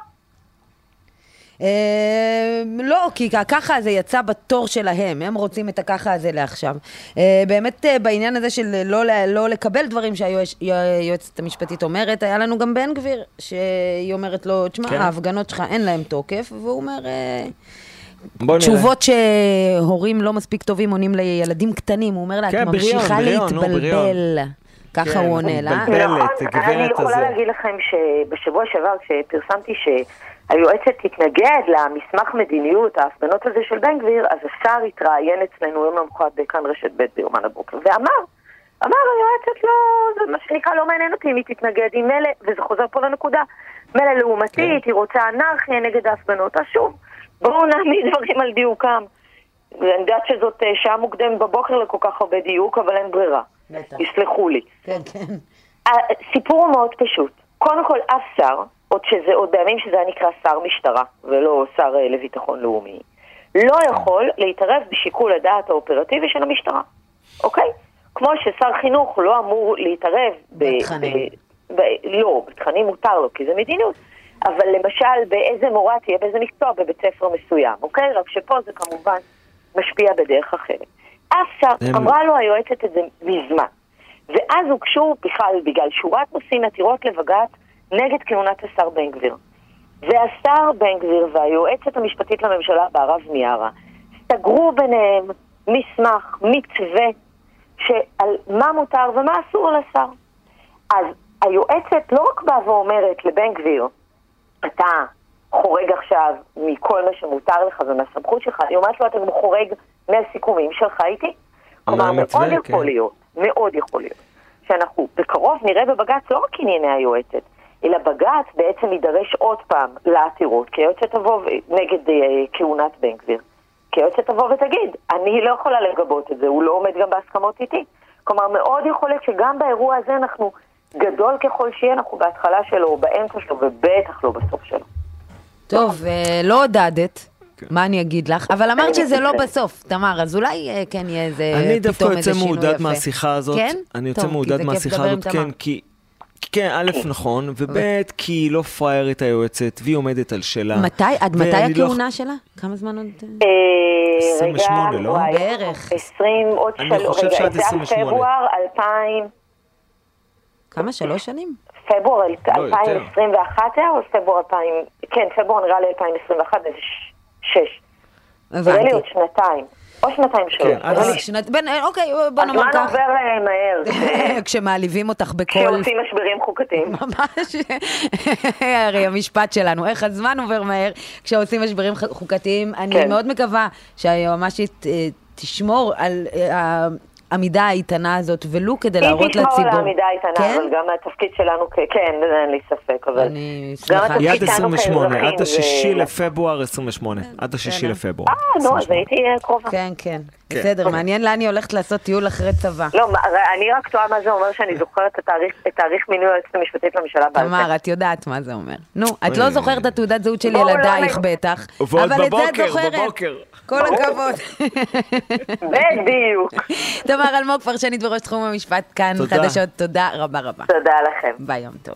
[SPEAKER 3] לא, כי ככה זה יצא בתור שלהם, הם רוצים את הככה הזה לעכשיו. באמת בעניין הזה של לא לקבל דברים שהיועצת המשפטית אומרת, היה לנו גם בן גביר, שהיא אומרת לו, תשמע, ההפגנות שלך אין להם תוקף, והוא אומר, תשובות שהורים לא מספיק טובים עונים לילדים קטנים, הוא אומר לה, את ממשיכה להתבלבל. ככה הוא עונה לה.
[SPEAKER 5] אני יכולה להגיד לכם שבשבוע שעבר כשפרסמתי שהיועצת תתנגד למסמך מדיניות, ההפגנות הזה של בן גביר, אז השר התראיין אצלנו יום המחרת בכאן רשת ב' ביומן הבוקר, ואמר, אמר היועצת לא, זה מה שנקרא לא מעניין אותי אם היא תתנגד עם מלא, וזה חוזר פה לנקודה, מלא לעומתית, היא רוצה אנרכיה נגד ההפגנות, אז שוב, בואו נעמיד דברים על דיוקם. אני יודעת שזאת שעה מוקדם בבוקר לכל כך הרבה דיוק, אבל אין ברירה. יסלחו לי.
[SPEAKER 3] כן, כן.
[SPEAKER 5] הסיפור הוא מאוד פשוט. קודם כל, אף שר, עוד שזה, עוד בימים שזה היה נקרא שר משטרה, ולא שר לביטחון לאומי, לא יכול להתערב בשיקול הדעת האופרטיבי של המשטרה. אוקיי? כמו ששר חינוך לא אמור להתערב
[SPEAKER 3] בתכנים.
[SPEAKER 5] ב, ב, לא, בתכנים מותר לו, כי זה מדיניות. אבל למשל, באיזה מורה תהיה, באיזה מקצוע, בבית ספר מסוים, אוקיי? רק שפה זה כמובן משפיע בדרך אחרת. אף שר, אמרה לו היועצת את זה מזמן. ואז הוגשו בכלל, בגלל שורת נושאים עתירות לבג"ץ, נגד כהונת השר בן גביר. והשר בן גביר והיועצת המשפטית לממשלה בערב מיארה, סגרו ביניהם מסמך, מתווה, שעל מה מותר ומה אסור לשר. אז היועצת לא רק באה ואומרת לבן גביר, אתה חורג עכשיו מכל מה שמותר לך ומהסמכות שלך, היא אומרת לו, אתה גם חורג מהסיכומים שלך איתי. כלומר, מאוד יכול להיות מאוד יכול להיות, שאנחנו בקרוב נראה בבג"ץ לא רק ענייני היועצת, אלא בג"ץ בעצם יידרש עוד פעם לעתירות, כי היועצת תבוא נגד אה, כהונת בן גביר. כי היועצת תבוא ותגיד, אני לא יכולה לגבות את זה, הוא לא עומד גם בהסכמות איתי. כלומר, מאוד יכול להיות שגם באירוע הזה אנחנו, גדול ככל שיהיה, אנחנו בהתחלה שלו, או באמצע שלו, ובטח לא בסוף שלו.
[SPEAKER 3] טוב, לא עודדת, מה אני אגיד לך? אבל אמרת שזה לא בסוף, תמר, אז אולי כן יהיה איזה פתאום איזה שינוי יפה.
[SPEAKER 2] אני דווקא יוצא מעודד מהשיחה הזאת.
[SPEAKER 3] כן?
[SPEAKER 2] אני יוצא מעודד מהשיחה הזאת, כן, כי... כן, א' נכון, וב' כי היא לא פריירית היועצת, והיא עומדת על שלה.
[SPEAKER 3] מתי? עד מתי הכהונה שלה? כמה זמן עוד?
[SPEAKER 2] עשרים ושמונה, לא?
[SPEAKER 3] בערך.
[SPEAKER 5] עשרים, עוד שלוש.
[SPEAKER 2] אני חושב שעד עשרים ושמונה.
[SPEAKER 5] פברואר אלפיים...
[SPEAKER 3] כמה? שלוש שנים?
[SPEAKER 5] פברואר אלפיים עשרים ואחת היה, או פברואר אלפיים... כן, פברואר נראה לי אלפיים עשרים ואחת, זה שש.
[SPEAKER 3] הבנתי.
[SPEAKER 5] נראה לי עוד שנתיים. או שנתיים שלוש.
[SPEAKER 3] אוקיי, בוא נאמר כך.
[SPEAKER 5] הזמן עובר מהר.
[SPEAKER 3] כשמעליבים אותך בכל...
[SPEAKER 5] כשעושים משברים חוקתיים.
[SPEAKER 3] ממש, הרי המשפט שלנו, איך הזמן עובר מהר כשעושים משברים חוקתיים. אני מאוד מקווה שהיועמ"שית תשמור על העמידה האיתנה הזאת, ולו כדי להראות לציבור.
[SPEAKER 5] היא תשמור על העמידה האיתנה, אבל גם התפקיד שלנו, כן, אין לי ספק, אבל...
[SPEAKER 2] יד עשרים ושמונה, עד השישי לפברואר עשרים ושמונה, עד השישי לפברואר.
[SPEAKER 5] אה, נו, אז הייתי קרובה.
[SPEAKER 3] כן, כן, בסדר, מעניין לאן היא הולכת לעשות טיול אחרי צבא.
[SPEAKER 5] לא, אני רק טועה מה זה אומר שאני זוכרת את תאריך מינוי היועצת המשפטית לממשלה בעל פה.
[SPEAKER 3] תמר, את יודעת מה זה אומר. נו, את לא זוכרת את התעודת זהות של ילדייך בטח, אבל את זה את זוכרת. כל הכבוד.
[SPEAKER 5] בדיוק.
[SPEAKER 3] תמר אלמוג, פרשנית וראש תחום המשפט, כאן חדשות. תודה רבה רבה.
[SPEAKER 5] תודה לכם.
[SPEAKER 3] ביי, יום טוב.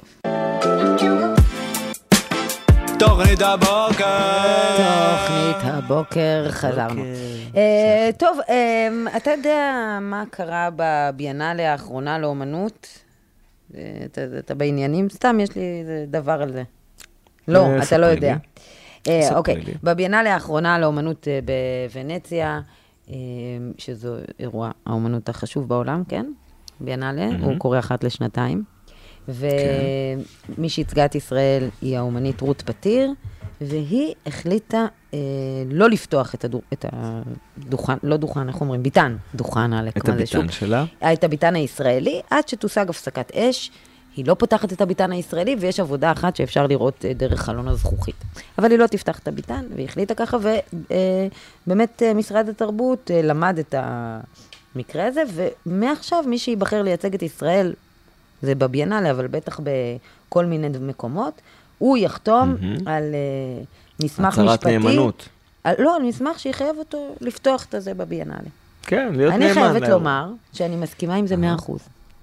[SPEAKER 4] תוכנית הבוקר.
[SPEAKER 3] תוכנית הבוקר, חזרנו. טוב, אתה יודע מה קרה בביאנלה האחרונה לאומנות? אתה בעניינים? סתם, יש לי דבר על זה. לא, אתה לא יודע. אוקיי, בביאנלה האחרונה לאומנות בוונציה, שזו אירוע האומנות החשוב בעולם, כן? ביאנלה, הוא קורה אחת לשנתיים. ומי שייצגה את ישראל היא האומנית רות פתיר, והיא החליטה אה, לא לפתוח את, הדו, את הדוכן, לא דוכן, איך אומרים? ביטן, דוכן, אלק,
[SPEAKER 2] את הביטן שלה?
[SPEAKER 3] את הביטן הישראלי, עד שתושג הפסקת אש, היא לא פותחת את הביטן הישראלי, ויש עבודה אחת שאפשר לראות דרך חלון הזכוכית. אבל היא לא תפתח את הביטן, והיא החליטה ככה, ובאמת אה, משרד התרבות אה, למד את המקרה הזה, ומעכשיו מי שיבחר לייצג את ישראל, זה בביאנלה, אבל בטח בכל מיני מקומות, הוא יחתום mm-hmm. על uh, מסמך משפטי. הצהרת נאמנות. על, לא, על מסמך שיחייב אותו לפתוח את זה בביאנלה.
[SPEAKER 2] כן, להיות נאמן.
[SPEAKER 3] אני חייבת להם. לומר שאני מסכימה עם זה מאה אחוז.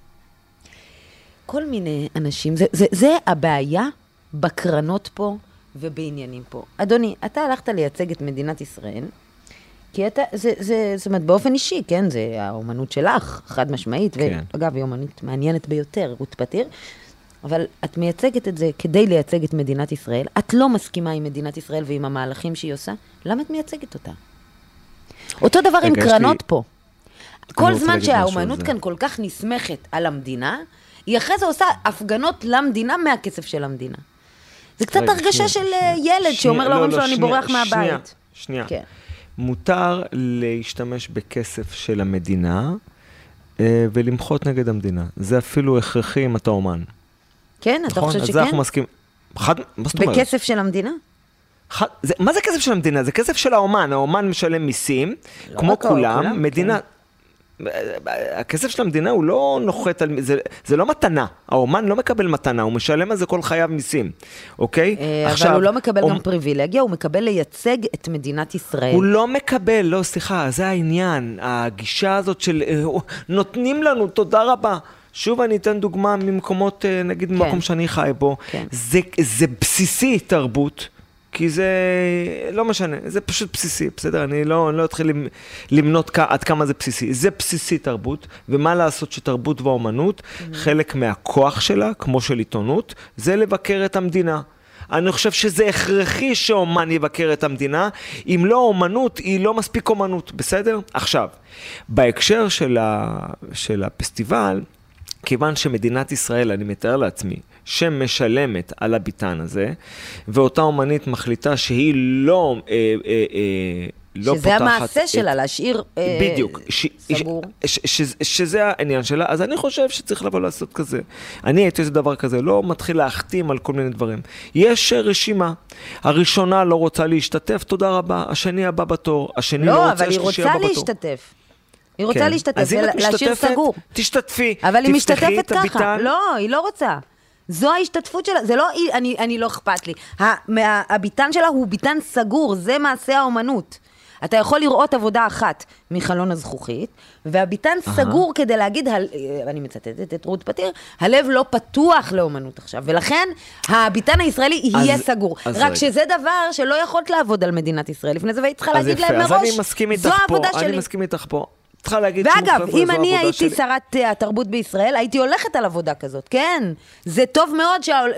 [SPEAKER 3] כל מיני אנשים, זה, זה, זה הבעיה בקרנות פה ובעניינים פה. אדוני, אתה הלכת לייצג את מדינת ישראל, כי אתה, זה, זה, זאת אומרת, באופן אישי, כן, זה האומנות שלך, חד משמעית, כן. ואגב, היא אומנות מעניינת ביותר, רות פתיר, אבל את מייצגת את זה כדי לייצג את מדינת ישראל, את לא מסכימה עם מדינת ישראל ועם המהלכים שהיא עושה, למה את מייצגת אותה? אותו דבר רגע, עם קרנות לי... פה. כל זמן שהאומנות כאן כל כך נסמכת על המדינה, היא אחרי זה עושה הפגנות למדינה מהכסף של המדינה. זה קצת הרגשה שנייה, של שנייה. ילד שנייה, שאומר להורים שלו, אני בורח מהבית.
[SPEAKER 2] שנייה, שנייה. כן. מותר להשתמש בכסף של המדינה אה, ולמחות נגד המדינה. זה אפילו הכרחי אם אתה אומן.
[SPEAKER 3] כן, אתה
[SPEAKER 2] נכון?
[SPEAKER 3] חושב
[SPEAKER 2] אז
[SPEAKER 3] שכן?
[SPEAKER 2] זה אנחנו מסכים. חד, מה זאת אומרת?
[SPEAKER 3] בכסף של המדינה?
[SPEAKER 2] חד, זה, מה זה כסף של המדינה? זה כסף של האומן. האומן משלם מיסים, לא כמו כולם. כולם. מדינה... כן. הכסף של המדינה הוא לא נוחת על... זה, זה לא מתנה. האומן לא מקבל מתנה, הוא משלם על זה כל חייו מיסים. אוקיי?
[SPEAKER 3] אבל עכשיו, הוא לא מקבל אומ... גם פריבילגיה, הוא מקבל לייצג את מדינת ישראל.
[SPEAKER 2] הוא לא מקבל, לא, סליחה, זה העניין. הגישה הזאת של... נותנים לנו, תודה רבה. שוב אני אתן דוגמה ממקומות, נגיד כן. ממקום שאני חי בו. כן. זה, זה בסיסי תרבות. כי זה לא משנה, זה פשוט בסיסי, בסדר? אני לא, אני לא אתחיל למנות עד כמה זה בסיסי. זה בסיסי תרבות, ומה לעשות שתרבות ואומנות, mm-hmm. חלק מהכוח שלה, כמו של עיתונות, זה לבקר את המדינה. אני חושב שזה הכרחי שאומן יבקר את המדינה, אם לא אומנות, היא לא מספיק אומנות, בסדר? עכשיו, בהקשר של, ה, של הפסטיבל, כיוון שמדינת ישראל, אני מתאר לעצמי, שמשלמת על הביטן הזה, ואותה אומנית מחליטה שהיא לא אה, אה, אה, לא
[SPEAKER 3] שזה
[SPEAKER 2] פותחת...
[SPEAKER 3] המעשה שלה, להשאיר
[SPEAKER 2] בדיוק,
[SPEAKER 3] סגור.
[SPEAKER 2] שזה העניין שלה, אז אני חושב שצריך לבוא לעשות כזה. אני הייתי איזה דבר כזה, לא מתחיל להחתים על כל מיני דברים. יש רשימה, הראשונה לא רוצה להשתתף, תודה רבה, השני הבא בתור, השני לא רוצה שלישי הבא בתור.
[SPEAKER 3] לא, אבל היא רוצה להשתתף. היא רוצה להשתתף, להשאיר סגור.
[SPEAKER 2] תשתתפי,
[SPEAKER 3] אבל היא משתתפת ככה. לא, היא לא רוצה. זו ההשתתפות שלה, זה לא, אני, אני לא אכפת לי. הביטן שלה הוא ביטן סגור, זה מעשה האומנות. אתה יכול לראות עבודה אחת מחלון הזכוכית, והביטן סגור כדי להגיד, אני מצטטת את רות פתיר, הלב לא פתוח לאומנות עכשיו, ולכן הביטן הישראלי יהיה סגור. רק שזה דבר שלא יכולת לעבוד על מדינת ישראל לפני זה, והיא צריכה להגיד להם מראש, זו העבודה שלי.
[SPEAKER 2] אני מסכים איתך פה.
[SPEAKER 3] ואגב, אם אני הייתי שרת התרבות בישראל, הייתי הולכת על עבודה כזאת, כן. זה טוב מאוד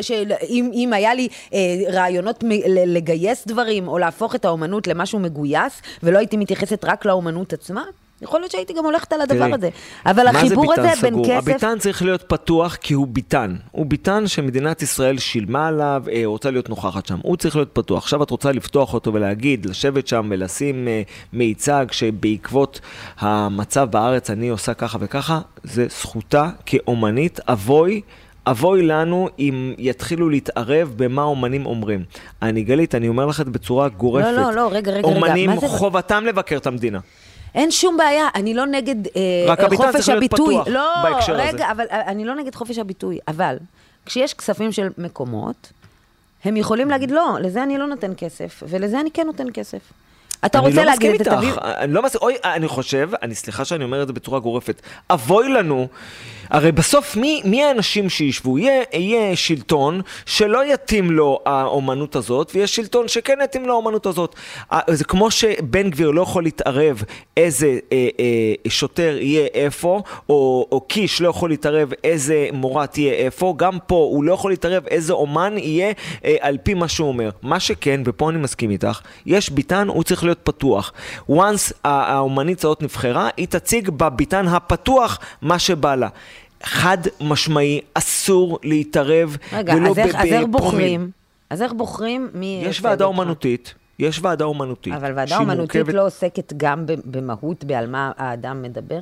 [SPEAKER 3] שאם היה לי רעיונות לגייס דברים, או להפוך את האומנות למשהו מגויס, ולא הייתי מתייחסת רק לאומנות עצמה, יכול להיות שהייתי גם הולכת על הדבר הזה. אבל החיבור הזה בין כסף...
[SPEAKER 2] הביטן צריך להיות פתוח כי הוא ביטן. הוא ביטן שמדינת ישראל שילמה עליו, רוצה להיות נוכחת שם. הוא צריך להיות פתוח. עכשיו את רוצה לפתוח אותו ולהגיד, לשבת שם ולשים מיצג שבעקבות המצב בארץ אני עושה ככה וככה, זה זכותה כאומנית. אבוי, אבוי לנו אם יתחילו להתערב במה אומנים אומרים. אני גלית, אני אומר לך את בצורה גורפת.
[SPEAKER 3] לא, לא, לא, רגע, רגע,
[SPEAKER 2] אומנים
[SPEAKER 3] רגע.
[SPEAKER 2] חובתם לבקר את המדינה.
[SPEAKER 3] אין שום בעיה, אני לא נגד אה, חופש הביטוי. לא, רגע,
[SPEAKER 2] הזה.
[SPEAKER 3] אבל אני לא נגד חופש הביטוי, אבל כשיש כספים של מקומות, הם יכולים להגיד, לא, לזה אני לא נותן כסף, ולזה אני כן נותן כסף. אתה רוצה
[SPEAKER 2] לא
[SPEAKER 3] להגיד את
[SPEAKER 2] התביב... אני לא מסכים, אוי, אני חושב, אני סליחה שאני אומר את זה בצורה גורפת, אבוי לנו, הרי בסוף מי, מי האנשים שישבו? יהיה, יהיה שלטון שלא יתאים לו האומנות הזאת, ויש שלטון שכן יתאים לו האומנות הזאת. זה כמו שבן גביר לא יכול להתערב איזה אה, אה, שוטר יהיה איפה, או, או קיש לא יכול להתערב איזה מורה תהיה איפה, גם פה הוא לא יכול להתערב איזה אומן יהיה אה, על פי מה שהוא אומר. מה שכן, ופה אני מסכים איתך, יש ביטן, הוא צריך להיות פתוח. once האומנית הזאת נבחרה, היא תציג בביטן הפתוח מה שבא לה. חד משמעי, אסור להתערב.
[SPEAKER 3] רגע, אז איך, אז איך בוחרים? אז איך בוחרים מי...
[SPEAKER 2] יש ועדה אומנותית, יש ועדה אומנותית.
[SPEAKER 3] אבל ועדה אומנותית מורכבת... לא עוסקת גם במהות, בעל מה האדם מדבר?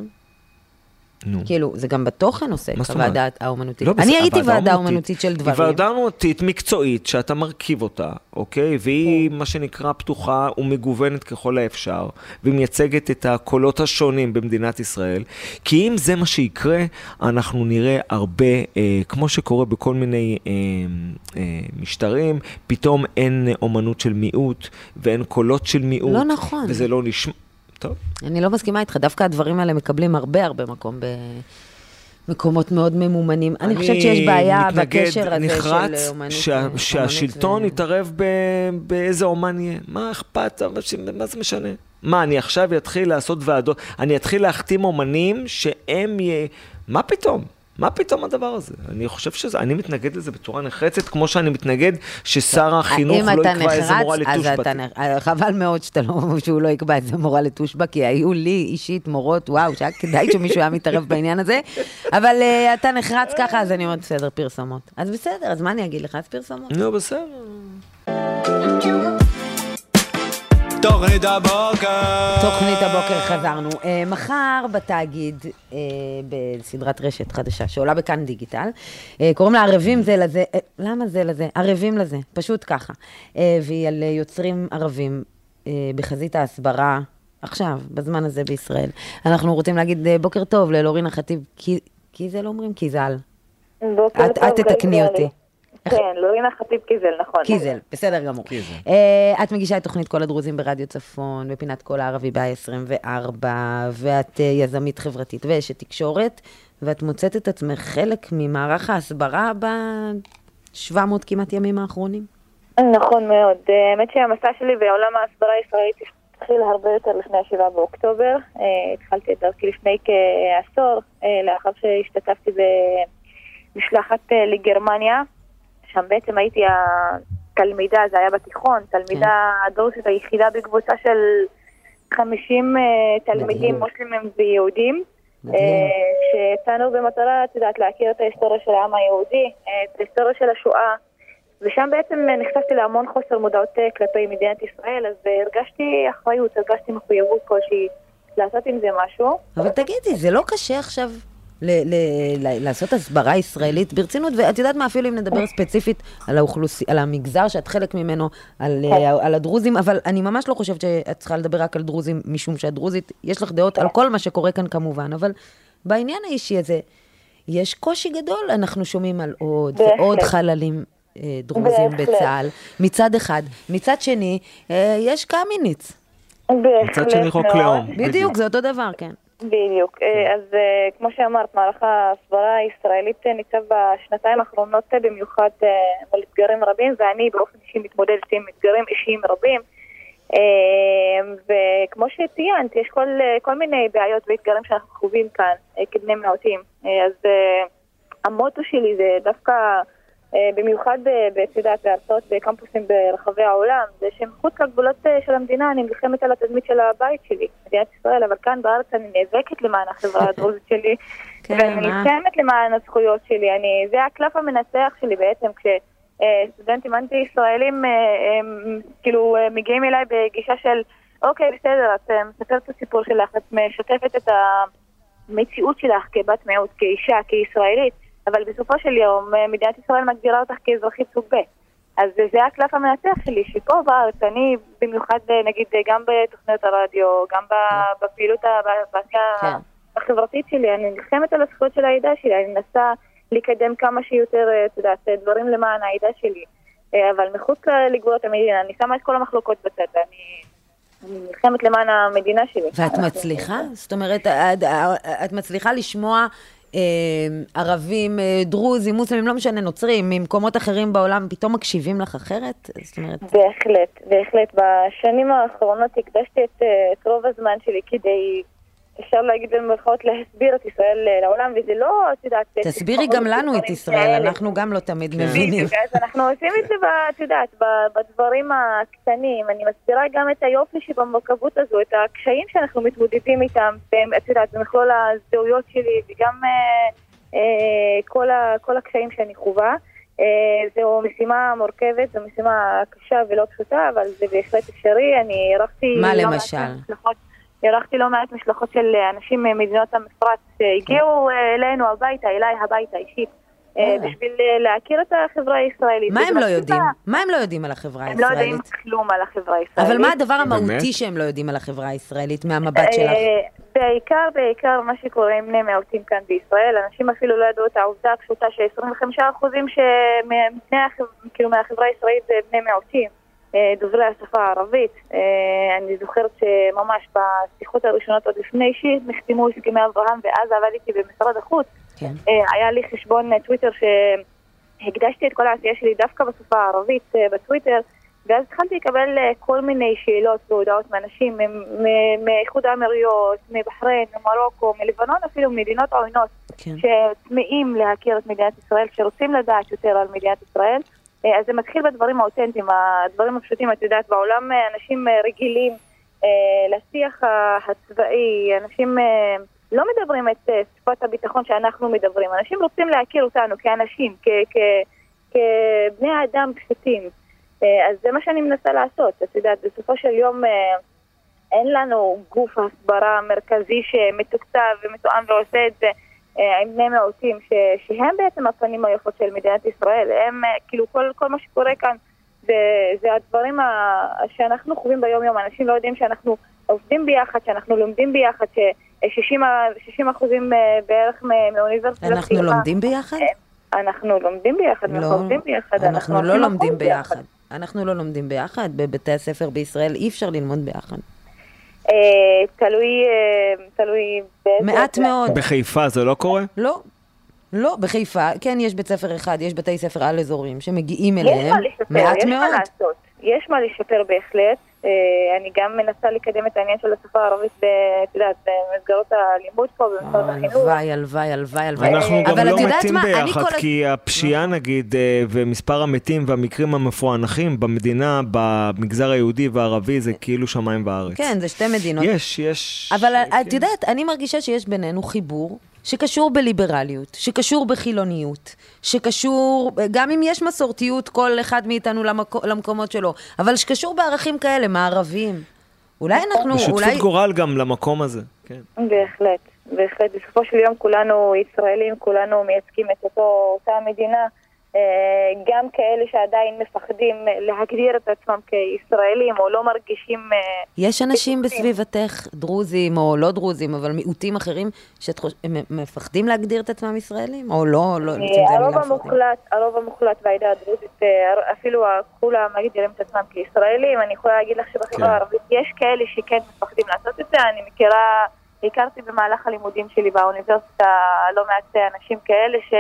[SPEAKER 2] נו.
[SPEAKER 3] כאילו, זה גם בתוכן עוסק, הוועדה האומנותית.
[SPEAKER 2] לא,
[SPEAKER 3] אני הייתי ועדה אומנותית של דברים.
[SPEAKER 2] היא ועדה אומנותית מקצועית, שאתה מרכיב אותה, אוקיי? והיא, מה שנקרא, פתוחה ומגוונת ככל האפשר, והיא מייצגת את הקולות השונים במדינת ישראל. כי אם זה מה שיקרה, אנחנו נראה הרבה, אה, כמו שקורה בכל מיני אה, אה, משטרים, פתאום אין אומנות של מיעוט, ואין קולות של מיעוט.
[SPEAKER 3] לא נכון.
[SPEAKER 2] וזה לא נשמע... טוב.
[SPEAKER 3] אני לא מסכימה איתך, דווקא הדברים האלה מקבלים הרבה הרבה מקום במקומות מאוד ממומנים. אני חושבת שיש בעיה בקשר הזה של אומנית.
[SPEAKER 2] שה, שהשלטון ו... יתערב ב, באיזה אומן יהיה. מה אכפת? מה זה משנה? מה, אני עכשיו אתחיל לעשות ועדות? אני אתחיל להחתים אומנים שהם יהיה... מה פתאום? מה פתאום הדבר הזה? אני חושב שזה, אני מתנגד לזה בצורה נחרצת, כמו שאני מתנגד ששר החינוך לא יקבע איזה מורה לטושבק.
[SPEAKER 3] חבל מאוד שאתה לא, שהוא לא יקבע איזה מורה לטושבק, כי היו לי אישית מורות, וואו, שהיה כדאי שמישהו היה מתערב בעניין הזה, אבל אתה נחרץ ככה, אז אני אומרת, בסדר, פרסומות. אז בסדר, אז מה אני אגיד לך? אז פרסומות.
[SPEAKER 2] לא, בסדר.
[SPEAKER 4] תוכנית הבוקר.
[SPEAKER 3] תוכנית הבוקר חזרנו. Uh, מחר בתאגיד, uh, בסדרת רשת חדשה, שעולה בכאן דיגיטל, uh, קוראים לה ערבים זה לזה, uh, למה זה לזה? ערבים לזה, פשוט ככה. Uh, והיא על יוצרים ערבים uh, בחזית ההסברה, עכשיו, בזמן הזה בישראל. אנחנו רוצים להגיד uh, בוקר טוב לאלורינה חטיב, כי, כי זה לא אומרים קיזל.
[SPEAKER 5] בוקר
[SPEAKER 3] את,
[SPEAKER 5] טוב.
[SPEAKER 3] את תתקני אותי.
[SPEAKER 5] כן, לורינה חטיב קיזל, נכון.
[SPEAKER 3] קיזל, בסדר גמור. את מגישה את תוכנית כל הדרוזים ברדיו צפון, בפינת כל הערבי ב-עשרים וארבע, ואת יזמית חברתית ואשת תקשורת, ואת מוצאת את עצמך חלק ממערך ההסברה ב-שבע מאות כמעט ימים האחרונים.
[SPEAKER 5] נכון מאוד. האמת שהמסע שלי בעולם ההסברה הישראלית התחיל הרבה יותר לפני השבעה באוקטובר. התחלתי את דרכי לפני כעשור, לאחר שהשתתפתי במשלחת לגרמניה. שם בעצם הייתי התלמידה, זה היה בתיכון, תלמידה הדרוזית היחידה בקבוצה של חמישים תלמידים מוסלמים ויהודים, שיצאנו במטרה, את יודעת, להכיר את ההיסטוריה של העם היהודי, את ההיסטוריה של השואה,
[SPEAKER 6] ושם בעצם נחשפתי להמון חוסר מודעות כלפי מדינת ישראל, אז הרגשתי אחריות, הרגשתי מחויבות כלשהי לעשות עם זה משהו.
[SPEAKER 3] אבל תגידי, זה לא קשה עכשיו ל- ל- ל- לעשות הסברה ישראלית ברצינות, ואת יודעת מה, אפילו אם נדבר ספציפית על האוכלוסי, על המגזר שאת חלק ממנו, על, על הדרוזים, אבל אני ממש לא חושבת שאת צריכה לדבר רק על דרוזים, משום שהדרוזית, יש לך דעות על כל מה שקורה כאן כמובן, אבל בעניין האישי הזה, יש קושי גדול, אנחנו שומעים על עוד ועוד חללים דרוזים בצה"ל, מצד אחד. מצד שני, יש קמיניץ.
[SPEAKER 2] מצד שני חוק לאום.
[SPEAKER 3] בדיוק, זה אותו דבר, כן.
[SPEAKER 6] בדיוק. אז כמו שאמרת, מערך ההסברה הישראלית ניצב בשנתיים האחרונות במיוחד מול אתגרים רבים, ואני באופן אישי מתמודדת עם אתגרים אישיים רבים. וכמו שציינת, יש כל, כל מיני בעיות ואתגרים שאנחנו חווים כאן כבני מיעוטים. אז המוטו שלי זה דווקא במיוחד בצידת בארצות בקמפוסים ברחבי העולם, זה שמחוץ לגבולות של המדינה אני נלחמת על התדמית של הבית שלי, מדינת ישראל, אבל כאן בארץ אני נאבקת למען החברה הדרוזית שלי, ואני נלחמת למען הזכויות שלי. אני, זה הקלף המנצח שלי בעצם, כשסטודנטים אנטי-ישראלים כאילו מגיעים אליי בגישה של אוקיי, בסדר, את מספרת את הסיפור שלך, את משתפת את המציאות שלך כבת מיעוט, כאישה, כישראלית, אבל בסופו של יום, מדינת ישראל מגדירה אותך כאזרחית סוג ב'. אז זה הקלף המנצח שלי, שפה בארץ, אני במיוחד, נגיד, גם בתוכניות הרדיו, גם בפעילות בעשייה החברתית שלי, אני נלחמת על הזכויות של העדה שלי, אני מנסה לקדם כמה שיותר, אתה יודע, דברים למען העדה שלי, אבל מחוץ לגבולות המדינה, אני שמה את כל המחלוקות בצד, ואני נלחמת למען המדינה שלי.
[SPEAKER 3] ואת מצליחה? זאת אומרת, את מצליחה לשמוע ערבים, דרוזים, מוסלמים, לא משנה, נוצרים, ממקומות אחרים בעולם, פתאום מקשיבים לך אחרת? זאת אומרת...
[SPEAKER 6] בהחלט, בהחלט. בשנים האחרונות הקדשתי את, את רוב הזמן שלי כדי, אפשר להגיד במרכאות, להסביר את ישראל לעולם, וזה לא, את יודעת...
[SPEAKER 3] תסבירי גם לנו את ישראל, אנחנו גם לא תמיד מבינים.
[SPEAKER 6] אז אנחנו עושים את זה, את יודעת, בדברים הקטנים. אני מסבירה גם את היופי שבמורכבות הזו, את הקשיים שאנחנו מתמודדים איתם, את יודעת, במכלול הזהויות שלי, וגם כל הקשיים שאני חווה. זו משימה מורכבת, זו משימה קשה ולא פשוטה, אבל זה בהחלט אפשרי. אני ערכתי...
[SPEAKER 3] מה למשל?
[SPEAKER 6] ערכתי לא מעט משלחות של אנשים ממדינות המפרץ שהגיעו אלינו הביתה, אליי הביתה אישית, בשביל להכיר את החברה הישראלית.
[SPEAKER 3] מה הם לא יודעים? מה הם לא יודעים על החברה הישראלית?
[SPEAKER 6] הם לא יודעים כלום על החברה הישראלית.
[SPEAKER 3] אבל מה הדבר המהותי שהם לא יודעים על החברה הישראלית מהמבט שלך?
[SPEAKER 6] בעיקר, בעיקר מה שקורה עם בני מיעוטים כאן בישראל, אנשים אפילו לא ידעו את העובדה הפשוטה ש-עשרים וחמישה אחוזים מהחברה הישראלית זה בני מיעוטים. דוברי השפה הערבית. אני זוכרת שממש בשיחות הראשונות עוד לפני שנחתמו הסכמי אברהם, ואז עבדתי במשרד החוץ. כן. היה לי חשבון טוויטר שהקדשתי את כל העשייה שלי דווקא בשפה הערבית בטוויטר, ואז התחלתי לקבל כל מיני שאלות והודעות מאנשים מאיחוד האמירויות, מבחריין, ממרוקו, מלבנון, אפילו מדינות עוינות, כן. שצמאים להכיר את מדינת ישראל, שרוצים לדעת יותר על מדינת ישראל. אז זה מתחיל בדברים האותנטיים, הדברים הפשוטים, את יודעת, בעולם אנשים רגילים לשיח הצבאי, אנשים לא מדברים את שפת הביטחון שאנחנו מדברים, אנשים רוצים להכיר אותנו כאנשים, כבני האדם פשוטים, אז זה מה שאני מנסה לעשות, את יודעת, בסופו של יום אין לנו גוף הסברה מרכזי שמתוקצב ומתואם ועושה את זה, עם בני מיעוטים, שהם בעצם הפנים היפות של מדינת ישראל. הם, כאילו, כל, כל מה שקורה כאן, זה, זה הדברים שאנחנו חווים ביום יום. אנשים לא יודעים שאנחנו עובדים ביחד, שאנחנו לומדים ביחד, ש-שישים אחוזים בערך מאוניברסיטת...
[SPEAKER 3] אנחנו לומדים ביחד?
[SPEAKER 6] אנחנו לומדים ביחד, אנחנו עובדים ביחד.
[SPEAKER 3] אנחנו לא לומדים ביחד. אנחנו לא לומדים ביחד. בבתי הספר בישראל אי אפשר ללמוד ביחד.
[SPEAKER 6] תלוי, תלוי...
[SPEAKER 3] מעט מאוד.
[SPEAKER 2] בחיפה זה לא קורה?
[SPEAKER 3] לא, לא, בחיפה, כן, יש בית ספר אחד, יש בתי ספר על אזורים שמגיעים אליהם, מעט מאוד.
[SPEAKER 6] יש מה לעשות, יש מה לשפר בהחלט. אני גם מנסה לקדם את העניין של השפה הערבית במסגרות הלימוד פה, במשרד החינוך.
[SPEAKER 3] הלוואי, הלוואי, הלוואי, הלוואי.
[SPEAKER 2] אנחנו גם לא מתים ביחד, כי הפשיעה נגיד, ומספר המתים והמקרים המפוענחים במדינה, במגזר היהודי והערבי, זה כאילו שמיים בארץ.
[SPEAKER 3] כן, זה שתי מדינות.
[SPEAKER 2] יש, יש.
[SPEAKER 3] אבל את יודעת, אני מרגישה שיש בינינו חיבור, שקשור בליברליות, שקשור בחילוניות, שקשור, גם אם יש מסורתיות כל אחד מאיתנו למקו, למקומות שלו, אבל שקשור בערכים כאלה, מערביים. אולי אנחנו,
[SPEAKER 2] בשותפות
[SPEAKER 3] אולי...
[SPEAKER 2] גורל גם למקום הזה, כן.
[SPEAKER 6] בהחלט, בהחלט. בסופו של יום כולנו ישראלים, כולנו מייצגים את אותו, אותה מדינה, גם כאלה שעדיין מפחדים להגדיר את עצמם כישראלים או לא מרגישים...
[SPEAKER 3] יש אנשים בסביבתך, דרוזים או לא דרוזים, אבל מיעוטים אחרים שמפחדים להגדיר את עצמם ישראלים? או לא?
[SPEAKER 6] הרוב המוחלט, הרוב המוחלט בעדה הדרוזית, אפילו כולם מגדירים את עצמם כישראלים. אני יכולה להגיד לך שבחברה הערבית יש כאלה שכן מפחדים לעשות את זה. אני מכירה, הכרתי במהלך הלימודים שלי באוניברסיטה לא מעט אנשים כאלה ש...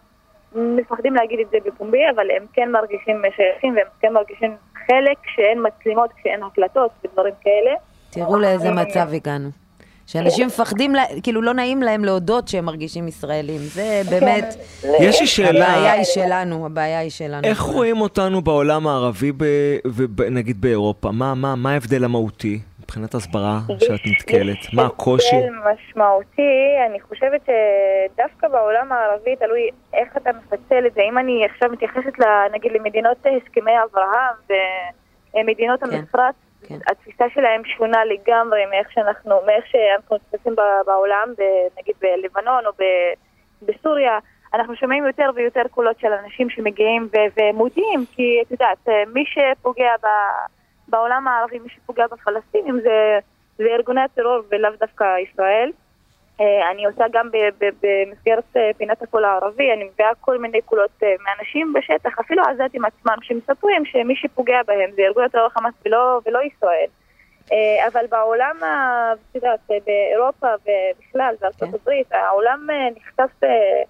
[SPEAKER 6] מפחדים להגיד את זה בפומבי, אבל הם כן מרגישים שייכים, והם כן מרגישים חלק כשאין מצלמות, כשאין הקלטות ודברים כאלה.
[SPEAKER 3] תראו לאיזה מצב הגענו. שאנשים מפחדים, כאילו לא נעים להם להודות שהם מרגישים ישראלים. זה באמת...
[SPEAKER 2] יש לי שאלה...
[SPEAKER 3] הבעיה היא שלנו, הבעיה היא שלנו.
[SPEAKER 2] איך רואים אותנו בעולם הערבי, נגיד באירופה? מה ההבדל המהותי? מבחינת הסברה שאת נתקלת, מה הקושי?
[SPEAKER 6] יש הבדל משמעותי, אני חושבת שדווקא בעולם הערבי תלוי איך אתה מפצל את זה. אם אני עכשיו מתייחסת נגיד למדינות הסכמי אברהם ומדינות המפרץ, התפיסה שלהם שונה לגמרי מאיך שאנחנו, מאיך שאנחנו מתפסים בעולם, נגיד בלבנון או בסוריה. אנחנו שומעים יותר ויותר קולות של אנשים שמגיעים ומודיעים, כי את יודעת, מי שפוגע ב... בעולם הערבי, מי שפוגע בפלסטינים, זה, זה ארגוני הטרור ולאו דווקא ישראל. אני עושה גם במסגרת פינת הקול הערבי, אני מביאה כל מיני קולות מאנשים בשטח, אפילו עזתים עצמם, שמספרים שמי שפוגע בהם זה ארגון הטרור חמאס ולא, ולא ישראל. אבל בעולם, יודעת, באירופה ובכלל, בארצות הברית, העולם נחשף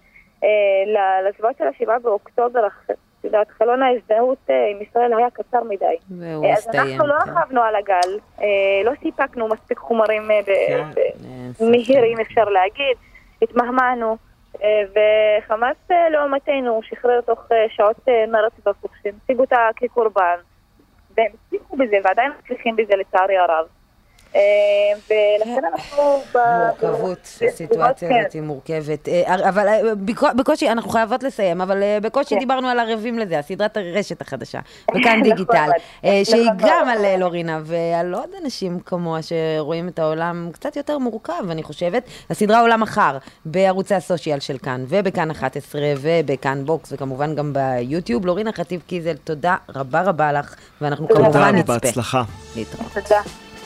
[SPEAKER 6] לסביבות של השבעה באוקטובר, יודעת, חלון ההזדהות עם ישראל היה קצר מדי. אז אנחנו לא רכבנו על הגל, לא סיפקנו מספיק חומרים מהירים, אפשר להגיד, התמהמנו, וחמאס לעומתנו שחרר תוך שעות נרטיב הפוך, שהציגו אותה כקורבן, והם הצליחו בזה, ועדיין מצליחים בזה לצערי הרב. ולכן אנחנו
[SPEAKER 3] מורכבות, הסיטואציה הזאת היא מורכבת, אבל בקושי, אנחנו חייבות לסיים, אבל בקושי דיברנו על ערבים לזה, הסדרת הרשת החדשה, וכאן דיגיטל, שהיא גם על לורינה ועל עוד אנשים כמוה שרואים את העולם קצת יותר מורכב, אני חושבת. הסדרה עולה מחר בערוצי הסושיאל של כאן, ובכאן אחת עשרה, ובכאן בוקס, וכמובן גם ביוטיוב. לורינה חטיב קיזל, תודה רבה רבה לך, ואנחנו כמובן נצפה.
[SPEAKER 2] בהצלחה.
[SPEAKER 3] להתראות.
[SPEAKER 6] תודה.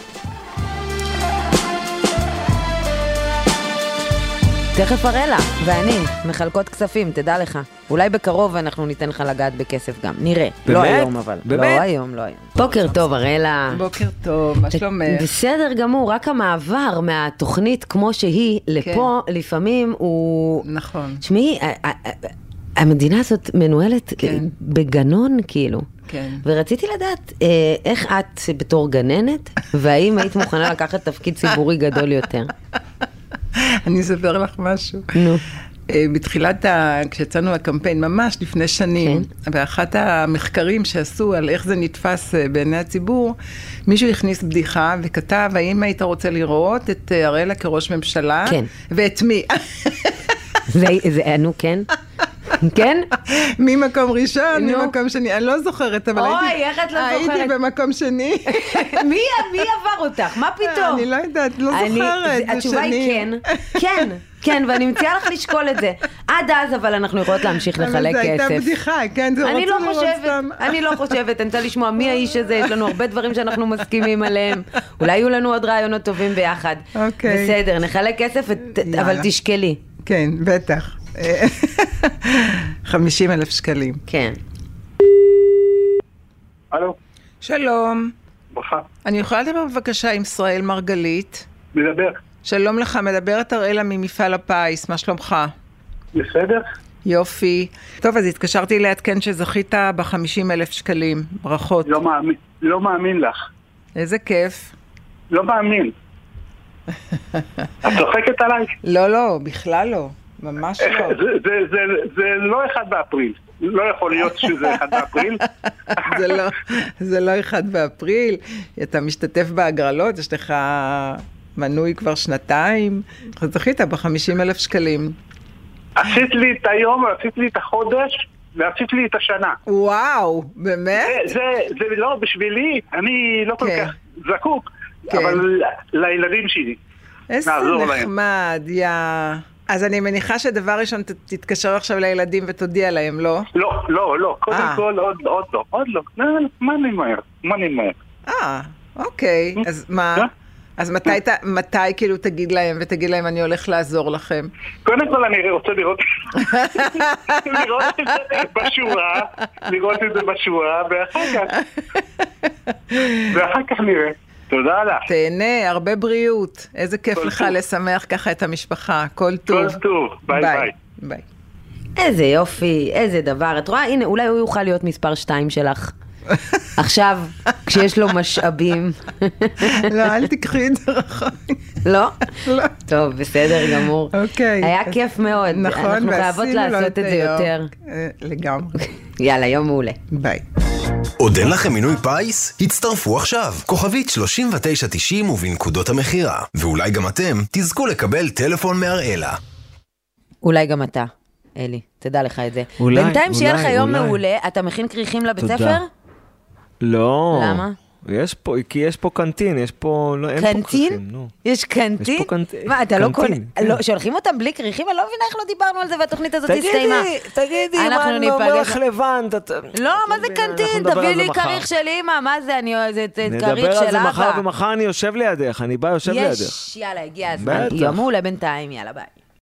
[SPEAKER 3] תכף אראלה ואני מחלקות כספים, תדע לך. אולי בקרוב אנחנו ניתן לך לגעת בכסף גם. נראה.
[SPEAKER 2] באמת?
[SPEAKER 3] לא היום אבל.
[SPEAKER 2] באמת?
[SPEAKER 3] לא היום, לא היום. בוקר טוב אראלה.
[SPEAKER 7] בוקר טוב, מה שלומך?
[SPEAKER 3] בסדר גמור, רק המעבר מהתוכנית כמו שהיא לפה לפעמים הוא...
[SPEAKER 7] נכון.
[SPEAKER 3] שמי, המדינה הזאת מנוהלת בגנון כאילו.
[SPEAKER 7] כן.
[SPEAKER 3] ורציתי לדעת איך את בתור גננת, והאם היית מוכנה לקחת תפקיד ציבורי גדול יותר.
[SPEAKER 7] אני אספר לך משהו.
[SPEAKER 3] נו.
[SPEAKER 7] בתחילת, ה... כשיצאנו לקמפיין, ממש לפני שנים, כן. באחת המחקרים שעשו על איך זה נתפס בעיני הציבור, מישהו הכניס בדיחה וכתב, האם היית רוצה לראות את אראלה כראש ממשלה?
[SPEAKER 3] כן.
[SPEAKER 7] ואת מי?
[SPEAKER 3] זה, זה, נו, כן. כן?
[SPEAKER 7] ממקום ראשון, ממקום שני, אני לא זוכרת, אבל
[SPEAKER 3] אוי, איך את לא זוכרת?
[SPEAKER 7] הייתי במקום שני.
[SPEAKER 3] מי עבר אותך? מה פתאום?
[SPEAKER 7] אני לא יודעת, לא זוכרת.
[SPEAKER 3] התשובה היא כן, כן, כן, ואני מציעה לך לשקול את זה. עד אז, אבל אנחנו יכולות להמשיך לחלק כסף.
[SPEAKER 7] אבל זה הייתה בדיחה, כן, זה
[SPEAKER 3] אני לא חושבת, אני לא חושבת, אני רוצה לשמוע מי האיש הזה, יש לנו הרבה דברים שאנחנו מסכימים עליהם, אולי יהיו לנו עוד רעיונות טובים ביחד.
[SPEAKER 7] אוקיי.
[SPEAKER 3] בסדר, נחלק כסף, אבל תשקלי.
[SPEAKER 7] כן, בטח. חמישים אלף שקלים.
[SPEAKER 3] כן.
[SPEAKER 8] הלו.
[SPEAKER 7] שלום.
[SPEAKER 8] ברכה.
[SPEAKER 7] אני יכולה לדבר בבקשה עם ישראל מרגלית?
[SPEAKER 8] מדבר.
[SPEAKER 7] שלום לך, מדברת אראלה ממפעל הפיס, מה שלומך?
[SPEAKER 8] בסדר.
[SPEAKER 7] יופי. טוב, אז התקשרתי לעדכן שזכית ב-חמישים אלף שקלים. ברכות.
[SPEAKER 8] לא מאמין, לא מאמין לך.
[SPEAKER 7] איזה כיף.
[SPEAKER 8] לא מאמין. את צוחקת עליי?
[SPEAKER 7] לא, לא, בכלל לא. ממש לא.
[SPEAKER 8] זה, זה, זה, זה לא אחד באפריל. לא יכול להיות שזה אחד באפריל.
[SPEAKER 7] זה לא, זה לא אחד באפריל. אתה משתתף בהגרלות, יש לך מנוי כבר שנתיים, אז זכית ב-חמישים אלף שקלים.
[SPEAKER 8] עשית לי את היום, עשית לי את החודש, ועשית לי את השנה.
[SPEAKER 7] וואו, באמת?
[SPEAKER 8] זה, זה, זה לא בשבילי, אני לא כל
[SPEAKER 7] כן.
[SPEAKER 8] כך זקוק,
[SPEAKER 7] כן.
[SPEAKER 8] אבל לילדים שלי.
[SPEAKER 7] איזה
[SPEAKER 8] נעזור להם.
[SPEAKER 7] נחמד, יא... אז אני מניחה שדבר ראשון ת- תתקשר עכשיו לילדים ותודיע להם, לא?
[SPEAKER 8] לא, לא, לא, קודם
[SPEAKER 7] אה.
[SPEAKER 8] כל עוד, עוד לא, עוד לא. לא, לא, מה אני מהר? מה אני מהר?
[SPEAKER 7] אה, אוקיי. אז מה?
[SPEAKER 8] אה?
[SPEAKER 7] אז מתי, ת- מתי כאילו תגיד להם, ותגיד להם אני הולך לעזור לכם?
[SPEAKER 8] קודם כל אני רוצה לראות לראות את זה בשורה, לראות את זה בשורה, ואחר כך ואחר כך נראה. תודה לך.
[SPEAKER 7] תהנה, הרבה בריאות. איזה כיף
[SPEAKER 8] כל
[SPEAKER 7] לך
[SPEAKER 8] טוב.
[SPEAKER 7] לשמח ככה את המשפחה. כל טוב.
[SPEAKER 8] כל טוב. ביי ביי.
[SPEAKER 7] ביי.
[SPEAKER 3] איזה יופי, איזה דבר. את רואה, הנה, אולי הוא יוכל להיות מספר שתיים שלך. עכשיו, כשיש לו משאבים.
[SPEAKER 7] לא, אל תקחי את זה רחוק.
[SPEAKER 3] לא?
[SPEAKER 7] לא.
[SPEAKER 3] טוב, בסדר גמור.
[SPEAKER 7] אוקיי.
[SPEAKER 3] היה כיף מאוד.
[SPEAKER 7] נכון,
[SPEAKER 3] אנחנו חייבות
[SPEAKER 7] ועשינו לו
[SPEAKER 3] לעשות את זה
[SPEAKER 7] היום.
[SPEAKER 3] יותר.
[SPEAKER 7] אה, לגמרי.
[SPEAKER 3] יאללה, יום מעולה.
[SPEAKER 7] ביי.
[SPEAKER 9] עוד אין לכם מינוי פיס? הצטרפו עכשיו. כוכבית שלושים ותשע תשעים ובנקודות המחירה. ואולי גם אתם תזכו לקבל טלפון מהראלה.
[SPEAKER 3] אולי גם אתה, אלי. תדע לך את זה.
[SPEAKER 2] אולי,
[SPEAKER 3] בינתיים שיהיה לך
[SPEAKER 2] אולי,
[SPEAKER 3] יום
[SPEAKER 2] אולי.
[SPEAKER 3] מעולה, אתה מכין כריכים לבית
[SPEAKER 2] תודה.
[SPEAKER 3] ספר?
[SPEAKER 2] לא.
[SPEAKER 3] למה?
[SPEAKER 2] יש פה, כי יש פה קנטין, יש פה, לא, אין פה
[SPEAKER 3] קנטין?
[SPEAKER 2] כריכים, נו.
[SPEAKER 3] יש קנטין?
[SPEAKER 2] יש פה קנטין.
[SPEAKER 3] מה, אתה לא קונה?
[SPEAKER 2] קנטין, כן.
[SPEAKER 3] לא, שולחים אותם בלי כריכים? אני לא מבינה איך לא דיברנו על זה והתוכנית הזאת הסתיימה.
[SPEAKER 2] תגידי,
[SPEAKER 3] אנחנו
[SPEAKER 2] מה אני
[SPEAKER 3] ניפגש-
[SPEAKER 2] אומר לבנט? את-
[SPEAKER 3] לא, מה זה
[SPEAKER 2] אנחנו
[SPEAKER 3] קנטין?
[SPEAKER 2] נדבר
[SPEAKER 3] תביא
[SPEAKER 2] על זה
[SPEAKER 3] לי
[SPEAKER 2] מחר.
[SPEAKER 3] כריך של אמא, מה זה? אני זה זה כריך
[SPEAKER 2] נדבר
[SPEAKER 3] של
[SPEAKER 2] על זה מחר,
[SPEAKER 3] אבא.
[SPEAKER 2] ומחר אני יושב לידך, אני בא יושב לידך.
[SPEAKER 3] יש, יאללה, הגיע הזמן.
[SPEAKER 2] בטח.
[SPEAKER 3] יום מעולה בינתיים, יאללה ביי.